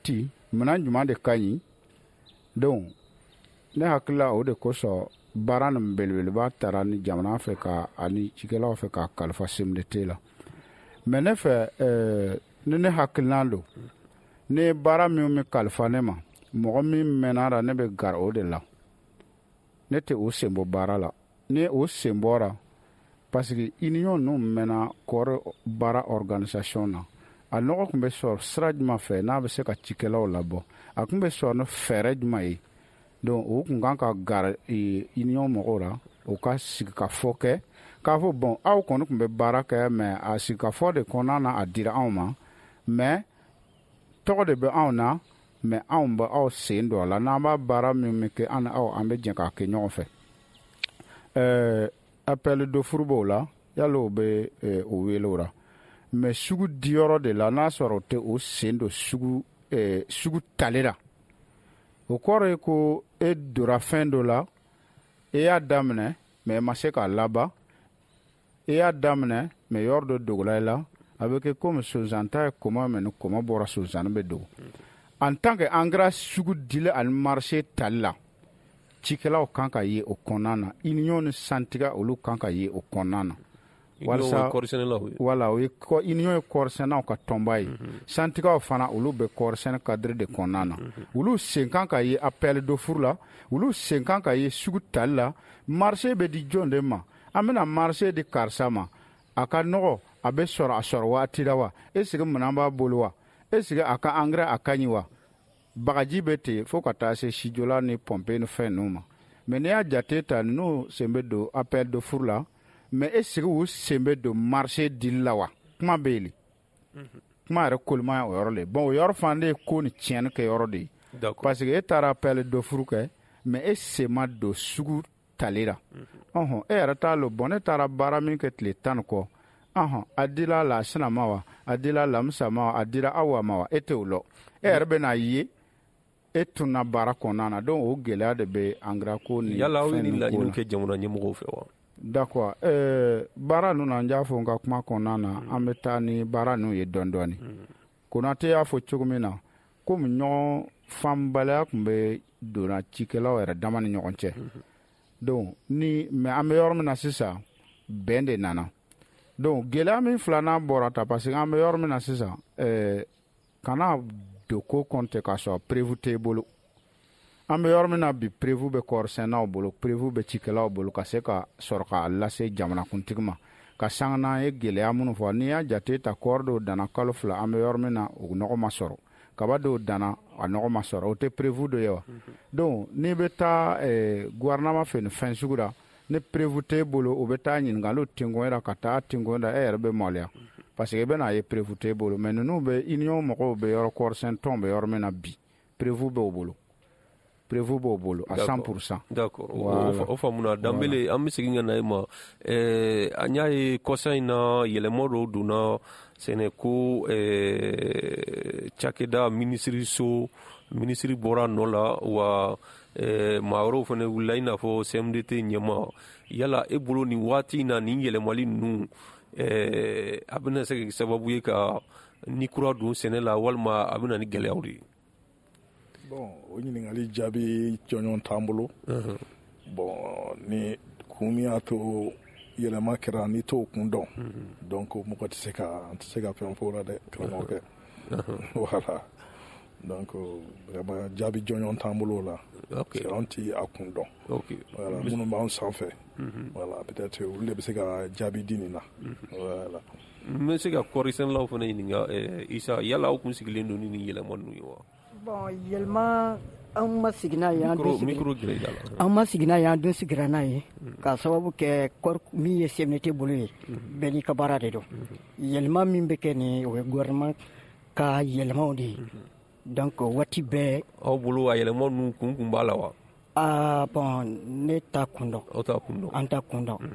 Speaker 6: minan juma de ka ɲi donc ne hakili la o de kosɔn baara nin belebeleba tara ni jamana fɛ ka ani cikɛlaw fɛ ka kalifa C M D T la mais ne fɛ ɛɛ ni ne hakilinan don ne baara min bɛ kalifa ne ma mɔgɔ min mɛnna la ne bɛ gari o de la ne tɛ o sen bɔ baara la ni o sen bɔra parce que union ninnu mɛnna kɔɔri baara organisation na a nɔgɔ tun bɛ sɔrɔ sira jumɛn fɛ n'a bɛ se ka cikɛlaw labɔ a tun bɛ sɔrɔ ni fɛɛrɛ jumɛn ye donc o tun kan ka gari union mɔgɔw la o ka sigikafɔ kɛ k'a fɔ bon aw kɔni tun bɛ baara kɛ mais a sigikafɔ de kɔnɔna na a dira anw ma mais tɔgɔ de bɛ anw na mais anw bɛ aw sen don a la n'an b'a baara min min kɛ an ni aw an bɛ jɛ k'a kɛ ɲɔgɔn fɛ ɛɛ appel de furu b'o la yali o bɛ o wele o la mais sugu diyɔrɔ de la n'a sɔrɔ o tɛ o sen don sugu ɛɛ sugu tali la o kɔrɔ ye ko e donna fɛn dɔ la e y'a daminɛ mais e ma se k'a laban e y'a daminɛ mais yɔrɔ dɔ dogola i la a bɛ kɛ komi sonsan ta ye kɔmɔ mais ni kɔmɔ bɔra sonsanni bɛ dogo en tant que engrais sugu dili ani marché tali la cikɛlaw kan ka ye o kɔnɔna na union ni santigɛ olu kan ka ye o kɔnɔna na walasa wala o ye union ye kɔɔrisɛnɛnaw ka tɔnba ye santigɛw fana olu bɛ kɔɔrisɛnɛ cadre de kɔnɔna na olu sen kan ka ye appel de furu la olu sen kan ka ye sugu tali la marché bɛ di jɔn de ma an bɛna marché di karisa ma a ka nɔgɔ a bɛ sɔrɔ a sɔrɔ waati la wa est ce que minɛn b'a bolo wa est ce que a ka engrais a ka ɲi wa bagaji bɛ ten fo ka taa se sijola ni pompe ni fɛn ninnu ma mais n'i y'a jate ta n'o sen bɛ don appel de furu la mais est ce que u sen bɛ don marché dili la wa kuma bɛ yen kuma yɛrɛ kolima o yɔrɔ le bon o yɔrɔ fana de ye ko ni tiɲɛni kɛ yɔrɔ de ye parce que e taara appel de furu kɛ mais e sen ma don sugu tali la ɔhɔn e yɛrɛ t'a lo bon ne taara baara min kɛ tile tan ni kɔ ɔhɔn a dila lasina ma wa a dila lamisa ma wa a dira awa ma wa e tɛ o lɔ e yɛrɛ bɛ n'a ye e tunna baara kɔnɔna na donc o gɛlɛya de bɛ engrais ko ni
Speaker 2: yala aw ye nin laɲiniw kɛ jamana ɲɛmɔgɔw fɛ wa
Speaker 6: d'accord ɛɛ baara ninnu na n y'a fɔ n ka kuma kɔnɔna na an bɛ taa ni baara ninnu ye dɔɔni dɔɔni konate y'a fɔ cogo min na komi ɲɔgɔn faamubaliya tun bɛ donna cikɛlaw yɛrɛ dama ni ɲɔgɔn cɛ donc ni mais an bɛ yɔrɔ min na sisan bɛn de nana donc gɛlɛya min filanan bɔra ta parce que an bɛ yɔrɔ min na sisan ɛɛ kana don ko kɔnte k'a sɔrɔ prévu t'e bolo an bɛ yɔrɔ min na bi prévu bɛ kɔɔrisɛnnaw bolo prévu bɛ cikɛlaw bolo ka se ka sɔrɔ k'a lase jamanakuntigi ma ka sanga n'an ye gɛlɛya minnu fɔ n'i y'a jate ta kɔɔri dɔw danna kalo fila an bɛ yɔrɔ min na o nɔgɔ ma sɔrɔ kaba dɔw danna a nɔgɔ ma sɔrɔ o tɛ prévu dɔ ye wa donc n'i bɛ taa ɛɛ gouvernement fɛ nin fɛn sugu la ni prévu t'e bolo o bɛ taa ɲininkaliw tengoɲɛ la ka taa tengoɲɛ la e yɛrɛ bɛ maloya parce que i bɛ n'a ye prévu t'e bolo mais ninnu bɛ union mɔgɔw bɛ yɔrɔ kɔɔrisɛn tɔn bɛ yɔrɔ min na bi prévu b'o bolo prévu b'o bolo à cent pour cent.
Speaker 2: D'accord. O faamuna Danbele an bɛ segin ka na e ma ɛɛ an y'a ye kɔsa in na yɛlɛma dɔw donna sɛnɛko ɛɛ cakɛda minisiriso minisiri bɔra nɔ la wa ɛɛ maa wɛrɛw fana wulila i n'a fɔ C M D T ɲɛma yala e bolo nin waati in na nin yɛlɛmali ninnu ɛɛ a bɛna se ka kɛ sababu ye ka ni kura don sɛnɛ la walima a bɛna ni gɛlɛyaw de ye.
Speaker 7: Bon o ɲininkali jaabi jɔnjɔn t'an bolo bon ni kun min y'a to yɛlɛma kɛra ni t'o kun dɔn donc mɔgɔ tɛ se ka an tɛ se ka fɛn fɔ o la dɛ karamɔgɔkɛ voilà donc vraiment jaabi jɔnjɔn t'an bolo o la parce que an tɛ a kun dɔn voilà minnu b'an sanfɛ voilà peut-être olu de bɛ se ka jaabi di nin na voilà.
Speaker 2: n bɛ se ka kɔɔrisɛnɛlaw fana ɲininka Isa yala aw kun sigilen don ni nin yɛlɛma ninnu ye wa.
Speaker 5: Bon, yɛlɛma an ma sigi n'a ye an dun
Speaker 2: micro gɛrɛ i da la
Speaker 5: an ma sigi n'a ye an dun sigira n'a ye k'a sababu kɛ kɔɔri min ye C M D T bolo ye bɛɛ n'i ka baara de don yɛlɛma min bɛ kɛ nin o ye gouvernement ka yɛlɛmaw de ye donc waati bɛɛ
Speaker 2: aw bolo a yɛlɛma ninnu kun kun b'a la wa.
Speaker 5: ah bon ne t'a kun dɔn
Speaker 2: aw t'a kun dɔn
Speaker 5: an t'a kun dɔn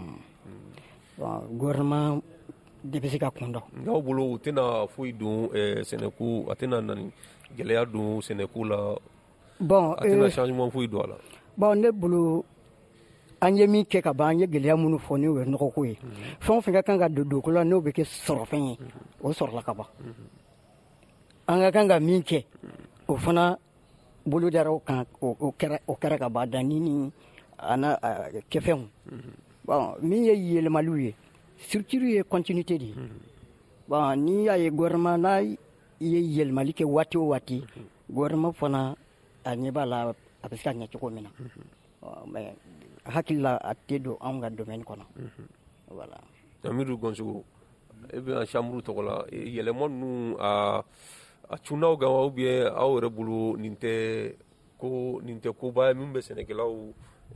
Speaker 5: bon gouvernement de bɛ se ka kun dɔn
Speaker 2: n'aw bolo u tɛna foyi don sɛnɛko a tɛna na ni gɛlɛya don sɛnɛko la
Speaker 5: bon
Speaker 2: a tɛna changement foyi don a la.
Speaker 5: bon ne bolo an ye min kɛ ka ban an ye gɛlɛya minnu fɔ n'o ye nɔgɔko ye fɛn o fɛn ka kan ka don dugukolo la n'o bɛ kɛ sɔrɔfɛn ye o sɔrɔla ka ban an ka kan ka min kɛ o fana bolo dara o kan o kɛra o kɛra ka ban danni ni ana kɛfɛnw bon min ye yɛlɛmaliw ye structure ye continuité de bon ni y'a ye gouvernement n'a ye yɛlɛmali kɛ waati o waati gouvernement fana a ɲɛ b'a la a bɛ se ka ɲɛ cogo min na mais hakili la a tɛ don anw ka domaine kɔnɔ voilà.
Speaker 2: Amidu Gonsogo e bɛ chambre tɔgɔ la yɛlɛma ninnu a a cunaw kan ou bien aw yɛrɛ bolo nin tɛ ko nin tɛ koba ye min bɛ sɛnɛkɛlaw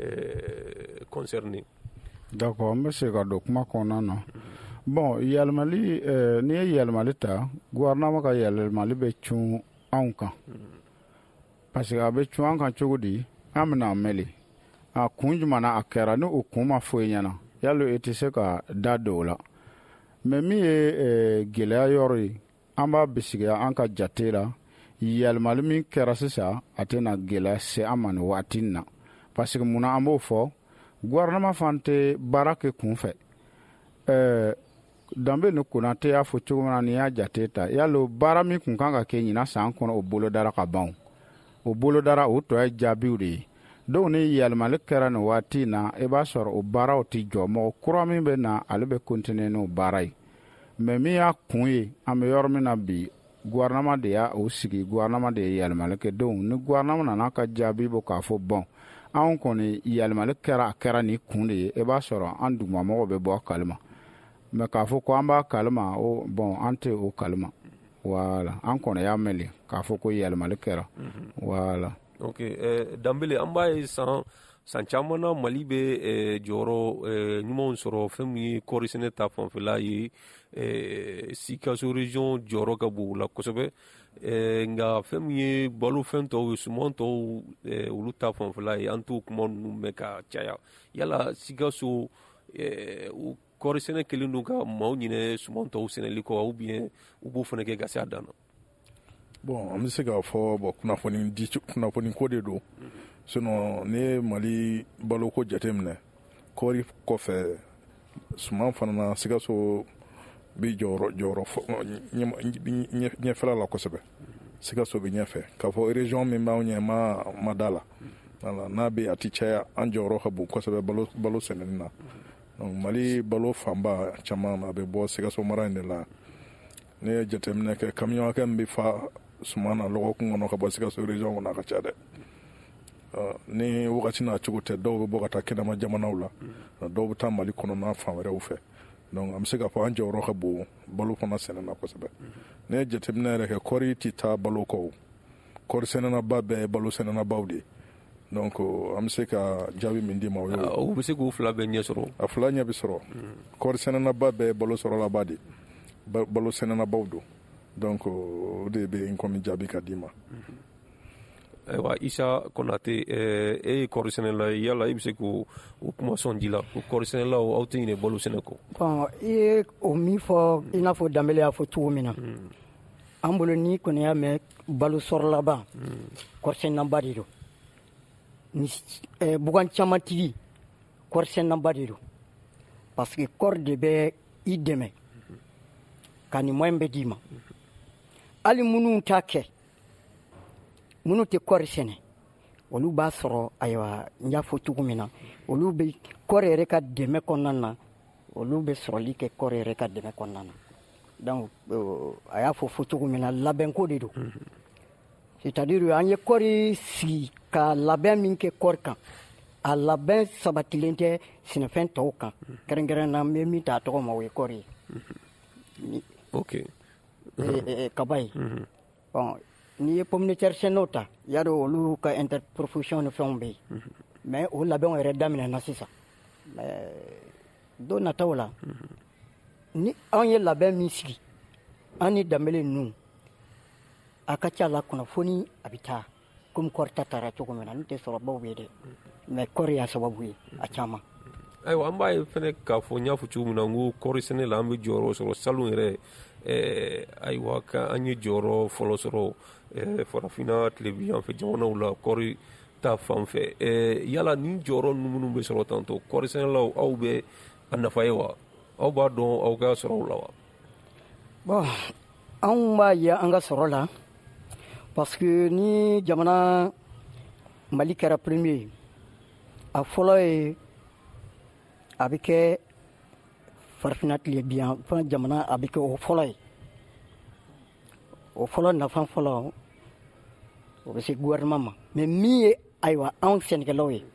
Speaker 2: concerné.
Speaker 6: D'accord, an bɛ se ka don kuma kɔnɔna na. Bon, yɛlɛmali eh, n'i ye yɛlɛmali ta gouvernement ka yɛlɛmali bɛ cun anw kan parce que a bɛ cun an kan cogo di an bɛna mɛli a kun jumɛn na a kɛra ni o kun ma foyi ɲɛna yalo e tɛ se ka da don o la mais min ye eh, gɛlɛya yɔrɔ ye an b'a bisigiya an ka jate la yɛlɛmali min kɛra sisan a tɛna gɛlɛya se an ma nin waati in na parce que munna an b'o fɔ gouvernement fan tɛ baara kɛ kun fɛ ɛɛ danbe ni konate y'a fɔ cogo min na ni y'a jate ta yalo baara min kun kan ka kɛ ɲina san kɔnɔ o bolo dara ka ban o bolo dara o tɔ ye jaabiw de ye donc ni yɛlɛmali kɛra nin waati in na i b'a sɔrɔ o baaraw tɛ jɔ mɔgɔ kura min bɛ na ale bɛ continuer n'o baara ye mais min y'a kun ye an bɛ yɔrɔ min na bi gouvernement de y'a o sigi gouvernement de ye yɛlɛmali kɛ donc ni gouvernement nana ka jaabi bɔ k'a fɔ bon anw kɔni yɛlɛmali kɛra a kɛra nin kun de ye i b'a sɔrɔ an dugumamɔgɔw bɛ bɔ a kalima mais k'a fɔ ko an b'a kalima o bon an tɛ o kalima voilà an kɔni y'a mɛli k'a fɔ ko yɛlɛmali kɛra voilà.
Speaker 2: Ok, eh, Dambele an b'a ye san san caman na Mali bɛ eh, jɔyɔrɔ eh, ɲumanw sɔrɔ fɛn min ye kɔɔri sɛnɛ ta fanfɛla ye eh, Sikaso region jɔyɔrɔ ka bon o la kosɛbɛ eh, nka fɛn min ye balofɛn tɔw ye suman tɔw eh, olu ta fanfɛla ye an t'o kuma ninnu mɛn ka caya yala Sikaso eh, kɔɔri sɛnɛ kelen don ka maaw ɲinɛ suman tɔw sɛnɛli kɔ ou bien u b'o fana kɛ ka se a dan na.
Speaker 7: Bon, an bɛ se k'a fɔ bon kunnafoni di kunnafoni ko de don sinon ne ye Mali baloko jate minɛ kɔɔri kɔfɛ suman fana na Sikaso bɛ jɔyɔrɔ jɔyɔrɔ ɲɛfɛla la kosɛbɛ Sikaso bɛ ɲɛfɛ k'a fɔ région min b'anw ɲɛ ma ma da la voilà n'a bɛ a tɛ caya an jɔyɔrɔ ka bon kosɛbɛ balo balo sɛnɛni na donc Mali balo fanba caman a bɛ bɔ Sikaso mara in de la ne ye jateminɛ kɛ camion hakɛ min bɛ fa suman na lɔgɔkun kɔnɔ ka bɔ Sikaso region kɔnɔ a ka ca dɛ ni wagati n'a cogo tɛ dɔw bɛ bɔ ka taa kɛnɛma jamanaw la dɔw bɛ taa Mali kɔnɔna fan wɛrɛw fɛ donc an bɛ se k'a fɔ an jɔyɔrɔ ka bon balo fana sɛnɛ na kosɛbɛ ne ye jateminɛ yɛrɛ kɛ kɔɔri tɛ taa balo kɔ kɔɔri sɛnɛnaba bɛɛ ye balo sɛnɛnabaw de ye donc an bɛ se ka jaabi min di ma o ye
Speaker 2: o bɛ se k'o fila bɛɛ ɲɛ sɔrɔ
Speaker 7: a fila ɲɛ bɛ sɔrɔ kɔɔri sɛnɛnaba bɛɛ ye balo sɔrɔlaba de balo sɛnɛnabaw don donc o de bɛ n kɔni jaabi ka d'i ma.
Speaker 2: Ayiwa Isa Konate e ye kɔɔri sɛnɛla ye yala i bɛ se k'o kuma sɔn ji la o kɔɔri sɛnɛlaw aw tɛ ɲinɛ balo sɛnɛ kɔ.
Speaker 5: Bon i ye o min fɔ i n'a fɔ Danbele y'a fɔ cogo min na an bolo ni kɔni y'a mɛn balo sɔrɔlaba kɔɔri sɛnɛnaba de don ni bugan camantigi kɔɔri sɛnɛnaba de don parce que kɔɔri de bɛ i dɛmɛ ka nin moyen bɛ d'i ma. Ali minnu t'a kɛ minnu tɛ kɔɔri sɛnɛ olu b'a sɔrɔ ayiwa n y'a fɔ cogo min na olu bɛ kɔɔri yɛrɛ ka dɛmɛ kɔnɔna na olu bɛ sɔrɔli kɛ kɔɔri yɛrɛ ka dɛmɛ kɔnɔna na donc a y'a fɔ fɔ cogo min na labɛnko de don c'est-à-dire an ye kɔɔri sigi ka labɛn min kɛ kɔɔri kan a labɛn sabatilen tɛ sɛnɛfɛn tɔw kan kɛrɛnkɛrɛn na n bɛ min t'a tɔgɔ ma o ye kɔɔri ye.
Speaker 2: Ok.
Speaker 5: Kaba ye bon n'i ye pomme de terre sɛnɛw ta y'a dɔn olu ka interprofession ni fɛnw bɛ yen mais o labɛnw yɛrɛ daminɛna sisan mais don nataw la ni anw ye labɛn min sigi an ni Danbele ninnu a ka ca la kunnafoni a bɛ taa komi kɔɔri ta taara cogo min na n'o tɛ sɔrɔbaw bɛ yen dɛ mais kɔɔri y'a sababu ye a caman.
Speaker 2: Ayiwa an b'a ye fɛnɛ k'a fɔ n y'a fɔ cogo min na n ko kɔɔri sɛnɛ la an bɛ jɔyɔrɔ sɔrɔ salon yɛrɛ eh, ayiwa ka an ye jɔyɔrɔ fɔlɔ sɔrɔ eh, farafinna tilebi yan fɛ jamanaw la kɔɔri ta fan fɛ eh, yala ni jɔyɔrɔ ninnu minnu bɛ sɔrɔ tantɔ kɔɔri sɛnɛlaw aw bɛ a nafa ye wa aw b'a dɔn aw ka sɔrɔw la wa.
Speaker 5: Bon anw b'a ye an ka sɔrɔ la parce que ni jamana Mali kɛra premier a fɔlɔ ye a bɛ kɛ farafina tilebiyan fɛn jamana a bɛ kɛ o fɔlɔ ye o fɔlɔ nafa fɔlɔ o bɛ se gouvernement ma mais min ye ayiwa anw sɛnɛkɛlaw ye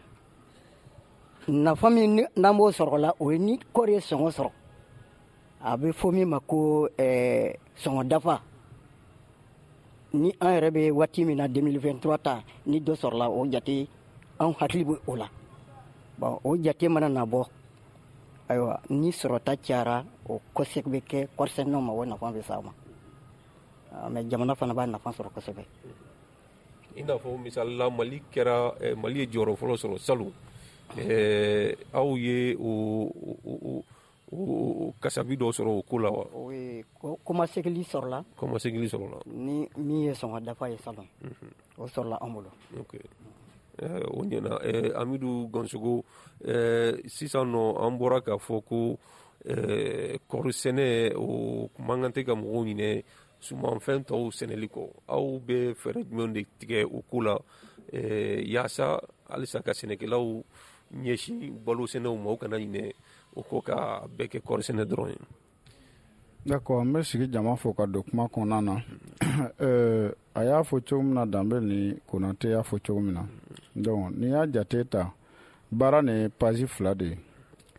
Speaker 5: nafa min n'an b'o sɔrɔ la o ye ni kɔɔri ye sɔngɔ sɔrɔ a bɛ fɔ min ma ko ɛɛ sɔngɔ dafa ni an yɛrɛ bɛ waati min na deux mille vingt-trois ta ni dɔ sɔrɔla o jate an hakili bɛ o la bon o jate mana na bɔ ayiwa ni sɔrɔta cayara o kɔsɛbɛ bɛ kɛ kɔɔrisɛnɛnaw ma o nafa bɛ s'a ma mais jamana fana b'a nafa sɔrɔ kosɛbɛ.
Speaker 2: i n'a fɔ misalila Mali kɛra eh, Mali ye jɔyɔrɔ fɔlɔ sɔrɔ salon eh, aw ye o, o, o, o kasabi dɔ sɔrɔ o ko la wa?
Speaker 5: oui komasegili sɔrɔla.
Speaker 2: komasegili sɔrɔla.
Speaker 5: ni min ye sɔngɔ dafa ye salon. o sɔrɔla an bolo.
Speaker 2: ok o ɲɛna eh, Amidu Gɔnsogo eh, sisan nɔ an bɔra k'a fɔ ko eh, kɔɔri sɛnɛ o man kan tɛ ka mɔgɔw ɲinɛ sumanfɛn tɔw sɛnɛli kɔ aw bɛ fɛɛrɛ jumɛn de tigɛ o ko la eh, yaasa halisa ka sɛnɛkɛlaw ɲɛsin balo sɛnɛw ma o kana ɲinɛ o kɔ ka bɛɛ kɛ kɔɔri sɛnɛ dɔrɔn ye.
Speaker 6: d'accord n bɛ sigi jama fo ka don kuma kɔnɔna na euh, a y'a fɔ cogo min na Danbɛl ni Konate y'a fɔ cogo min na donc n'i y'a jate ta baara nin ye page fila de ye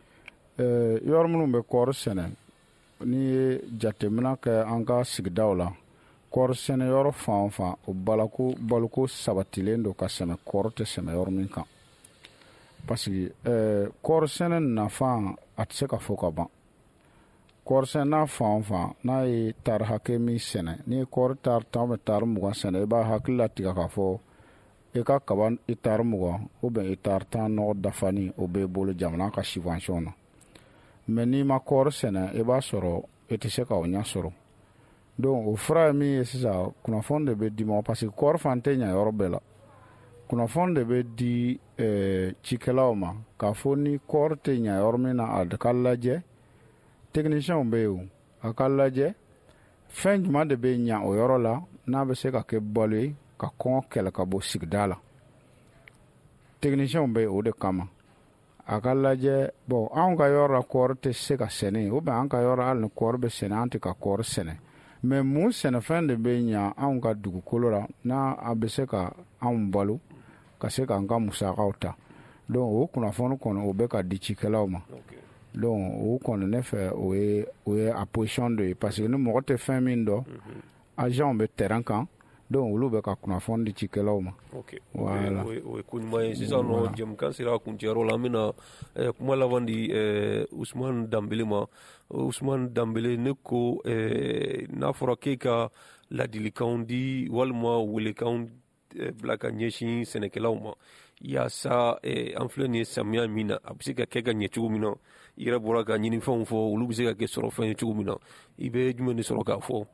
Speaker 6: euh, yɔrɔ minnu bɛ kɔɔri sɛnɛ n'i ye jateminɛ kɛ an ka sigidaw la kɔɔri sɛnɛ yɔrɔ fan o fan o balako baloko sabatilen don ka sɛmɛ kɔɔri tɛ sɛmɛ yɔrɔ min kan parce que euh, kɔɔri sɛnɛ nafa a tɛ se ka fɔ ka ban kɔɔri sɛnɛ n'a fan o fan n'a ye tari hakɛ min sɛnɛ n'i ye kɔɔri tari tan bɛ tari mugan sɛnɛ i b'a hakili latigɛ k'a fɔ i ka kaba i tari mugan ou bien i tari tan nɔgɔ dafani o b'e bolo jamana ka subvention na mais n'i ma kɔɔri sɛnɛ i b'a sɔrɔ i tɛ se ka o ɲɛ sɔrɔ donc o fura ye min ye sisan kunnafoni de bɛ di ma parce que kɔɔri fan tɛ ɲɛ yɔrɔ bɛɛ la kunnafoni de bɛ di eh, cikɛlaw ma k'a fɔ ni kɔɔri tɛ ɲɛ yɔrɔ min na a ka lajɛ techniciens bɛ yen a ka lajɛ fɛn jumɛn de bɛ ɲɛ o yɔrɔ la n'a bɛ se ka kɛ balo ye ka kɔngɔ kɛlɛ ka bɔ sigida la techniciens bɛ yen o de kama a ka lajɛ bon anw ka yɔrɔ la kɔɔri tɛ se ka sɛnɛ ou bien an ka yɔrɔ hali ni kɔɔri bɛ sɛnɛ an tɛ ka kɔɔri sɛnɛ mais mun sɛnɛfɛn de bɛ ɲɛ anw ka dugukolo la n'a a bɛ se ka anw balo ka se k'an ka musakaw ta donc o kunnafoni kɔni o bɛ ka di cikɛlaw ma donc o kɔni ne fɛ o ye o ye a position dɔ ye parce que ni mɔgɔ tɛ fɛn min dɔn agent bɛ terrain kan donc olu bɛ ka kunnafoni di cikɛlaw ma.
Speaker 2: ok voilà o ye ko ɲuman ye sisan nɔ jɛmukan sera a kuncɛyɔrɔ la an bɛna eh, kuma laban di eh, Usumani Danbele ma Usumani Danbele ne ko eh, n'a fɔra k'e ka ladilikanw di walima welekanw eh, bila ka ɲɛsin sɛnɛkɛlaw ma yaasa eh, an filɛ nin ye samiya min na a bɛ se ka kɛ ka ɲɛ cogo min na i yɛrɛ bɔra ka ɲinifɛnw fɔ olu bɛ se ka kɛ sɔrɔfɛn ye cogo min na i bɛ jumɛn de sɔrɔ k'a fɔ.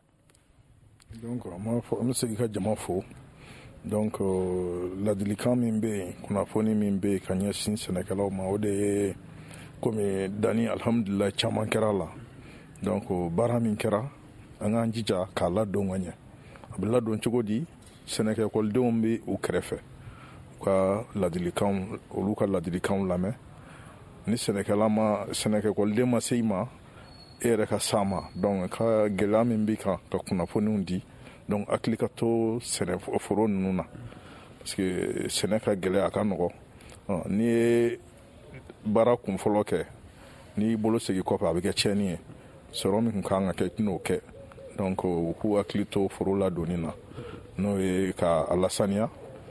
Speaker 7: donc an bɛ segin ka jama fo donc ladilikan min bɛ yen kunnafoni min bɛ yen ka ɲɛsin sɛnɛkɛlaw ma o de ye komi dani alhamdulillah caman kɛra la donc baara min kɛra an k'an jija k'a ladon ka ɲɛ a bɛ ladon cogo di sɛnɛkɛkɔlidenw bɛ u kɛrɛfɛ u ka ladilikanw olu ka ladilikanw lamɛn ni sɛnɛkɛla ma sɛnɛkɛkɔliden ma se i ma e yɛrɛ ka s'a ma donc ka gɛlɛya min b'i kan ka kunnafoniw di donc hakili ka to sɛnɛ foro ninnu na parce que sɛnɛ ka gɛlɛya a ka nɔgɔ n'i ye baara kunfɔlɔ kɛ n'i y'i bolo segi kɔfɛ a bɛ kɛ tiɲɛni ye sɔrɔ min kun kan ka kɛ i tɛn'o kɛ donc u k'u hakili to foro ladonni na n'o ye ka a lasaniya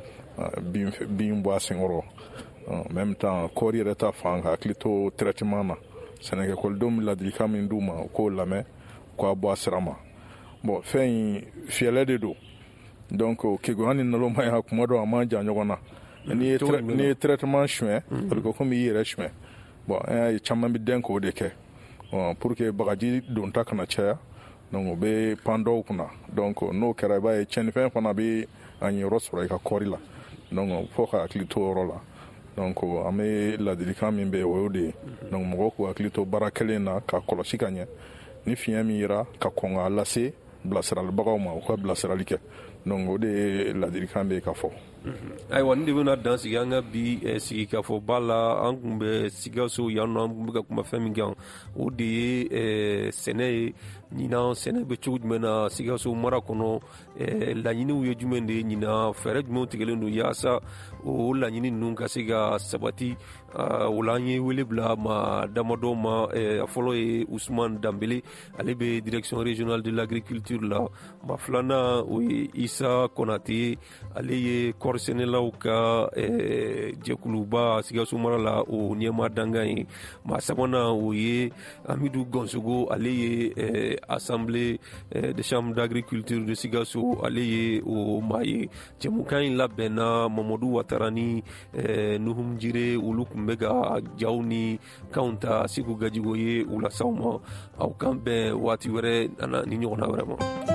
Speaker 7: bin bin bɔ a senkɔrɔ en même temps kɔɔri yɛrɛ ta fan ka hakili to traitement na sɛnɛkɛkɔlidenw bɛ ladilikan min d'u ma u k'o lamɛn u k'a bɔ a sira ma bon fɛn in fiyɛlɛ de don donc kegunya ni nalomaya kuma dɔ a man jan ɲɔgɔn na n'i ye n'i ye traitement suɲɛ a bɛ kɛ komi i yɛrɛ suɲɛ bon an y'a ye caman bɛ dɛn k'o de kɛ pour que bagaji donta kana caya donc o bɛ pan dɔw kunna donc n'o kɛra i b'a ye tiɲɛnifɛn fana bɛ a ɲɛyɔrɔ sɔrɔ i ka kɔɔri la donc fo ka hakili to o yɔrɔ la donc an bɛ ladilikan min bɛ yen o y'o de ye donc mɔgɔw k'u hakili to baara kelen na ka kɔlɔsi ka ɲɛ ni fiɲɛ min yera ka kɔn k'a lase bilasiralibagaw ma u ka bilasirali kɛ donc o de ye ladilikan de ye ka fɔ.
Speaker 2: ayiwa ne de bɛna dan sigi an ka bi sigi k'a fɔ ba la an kun bɛ Sikaso yan nɔ an kun bɛ ka kuma fɛn min kan o de ye sɛnɛ ye ɲinan sɛnɛ bɛ cogo jumɛn na Sikaso mara kɔnɔ laɲiniw ye jumɛn de ye ɲinan fɛɛrɛ jumɛnw tigɛlen don yaasa o laɲini ninnu ka se ka sabati o la an ye wele bila maa damadɔ ma a fɔlɔ ye Usumani Danbele ale bɛ direction régionale de l'agriculture la maa filanan o ye Isa Konate ale ye kɔɔrisɛnɛlaw ka jɛkuluba Sikaso mara la o ɲɛma dangan ye maa sabanan o ye Amidu Gɔnsogo ale ye assemblée des chambres d'agriculture de Sikaso ale ye o maa ye jɛmukan in labɛnna Mamadu Watara ni Nuhum Jire olu kun bɛ ka jaw ni kanw ta Seku Gajigo ye u lasaw ma aw kan bɛn waati wɛrɛ ni ɲɔgɔnna wɛrɛ ma.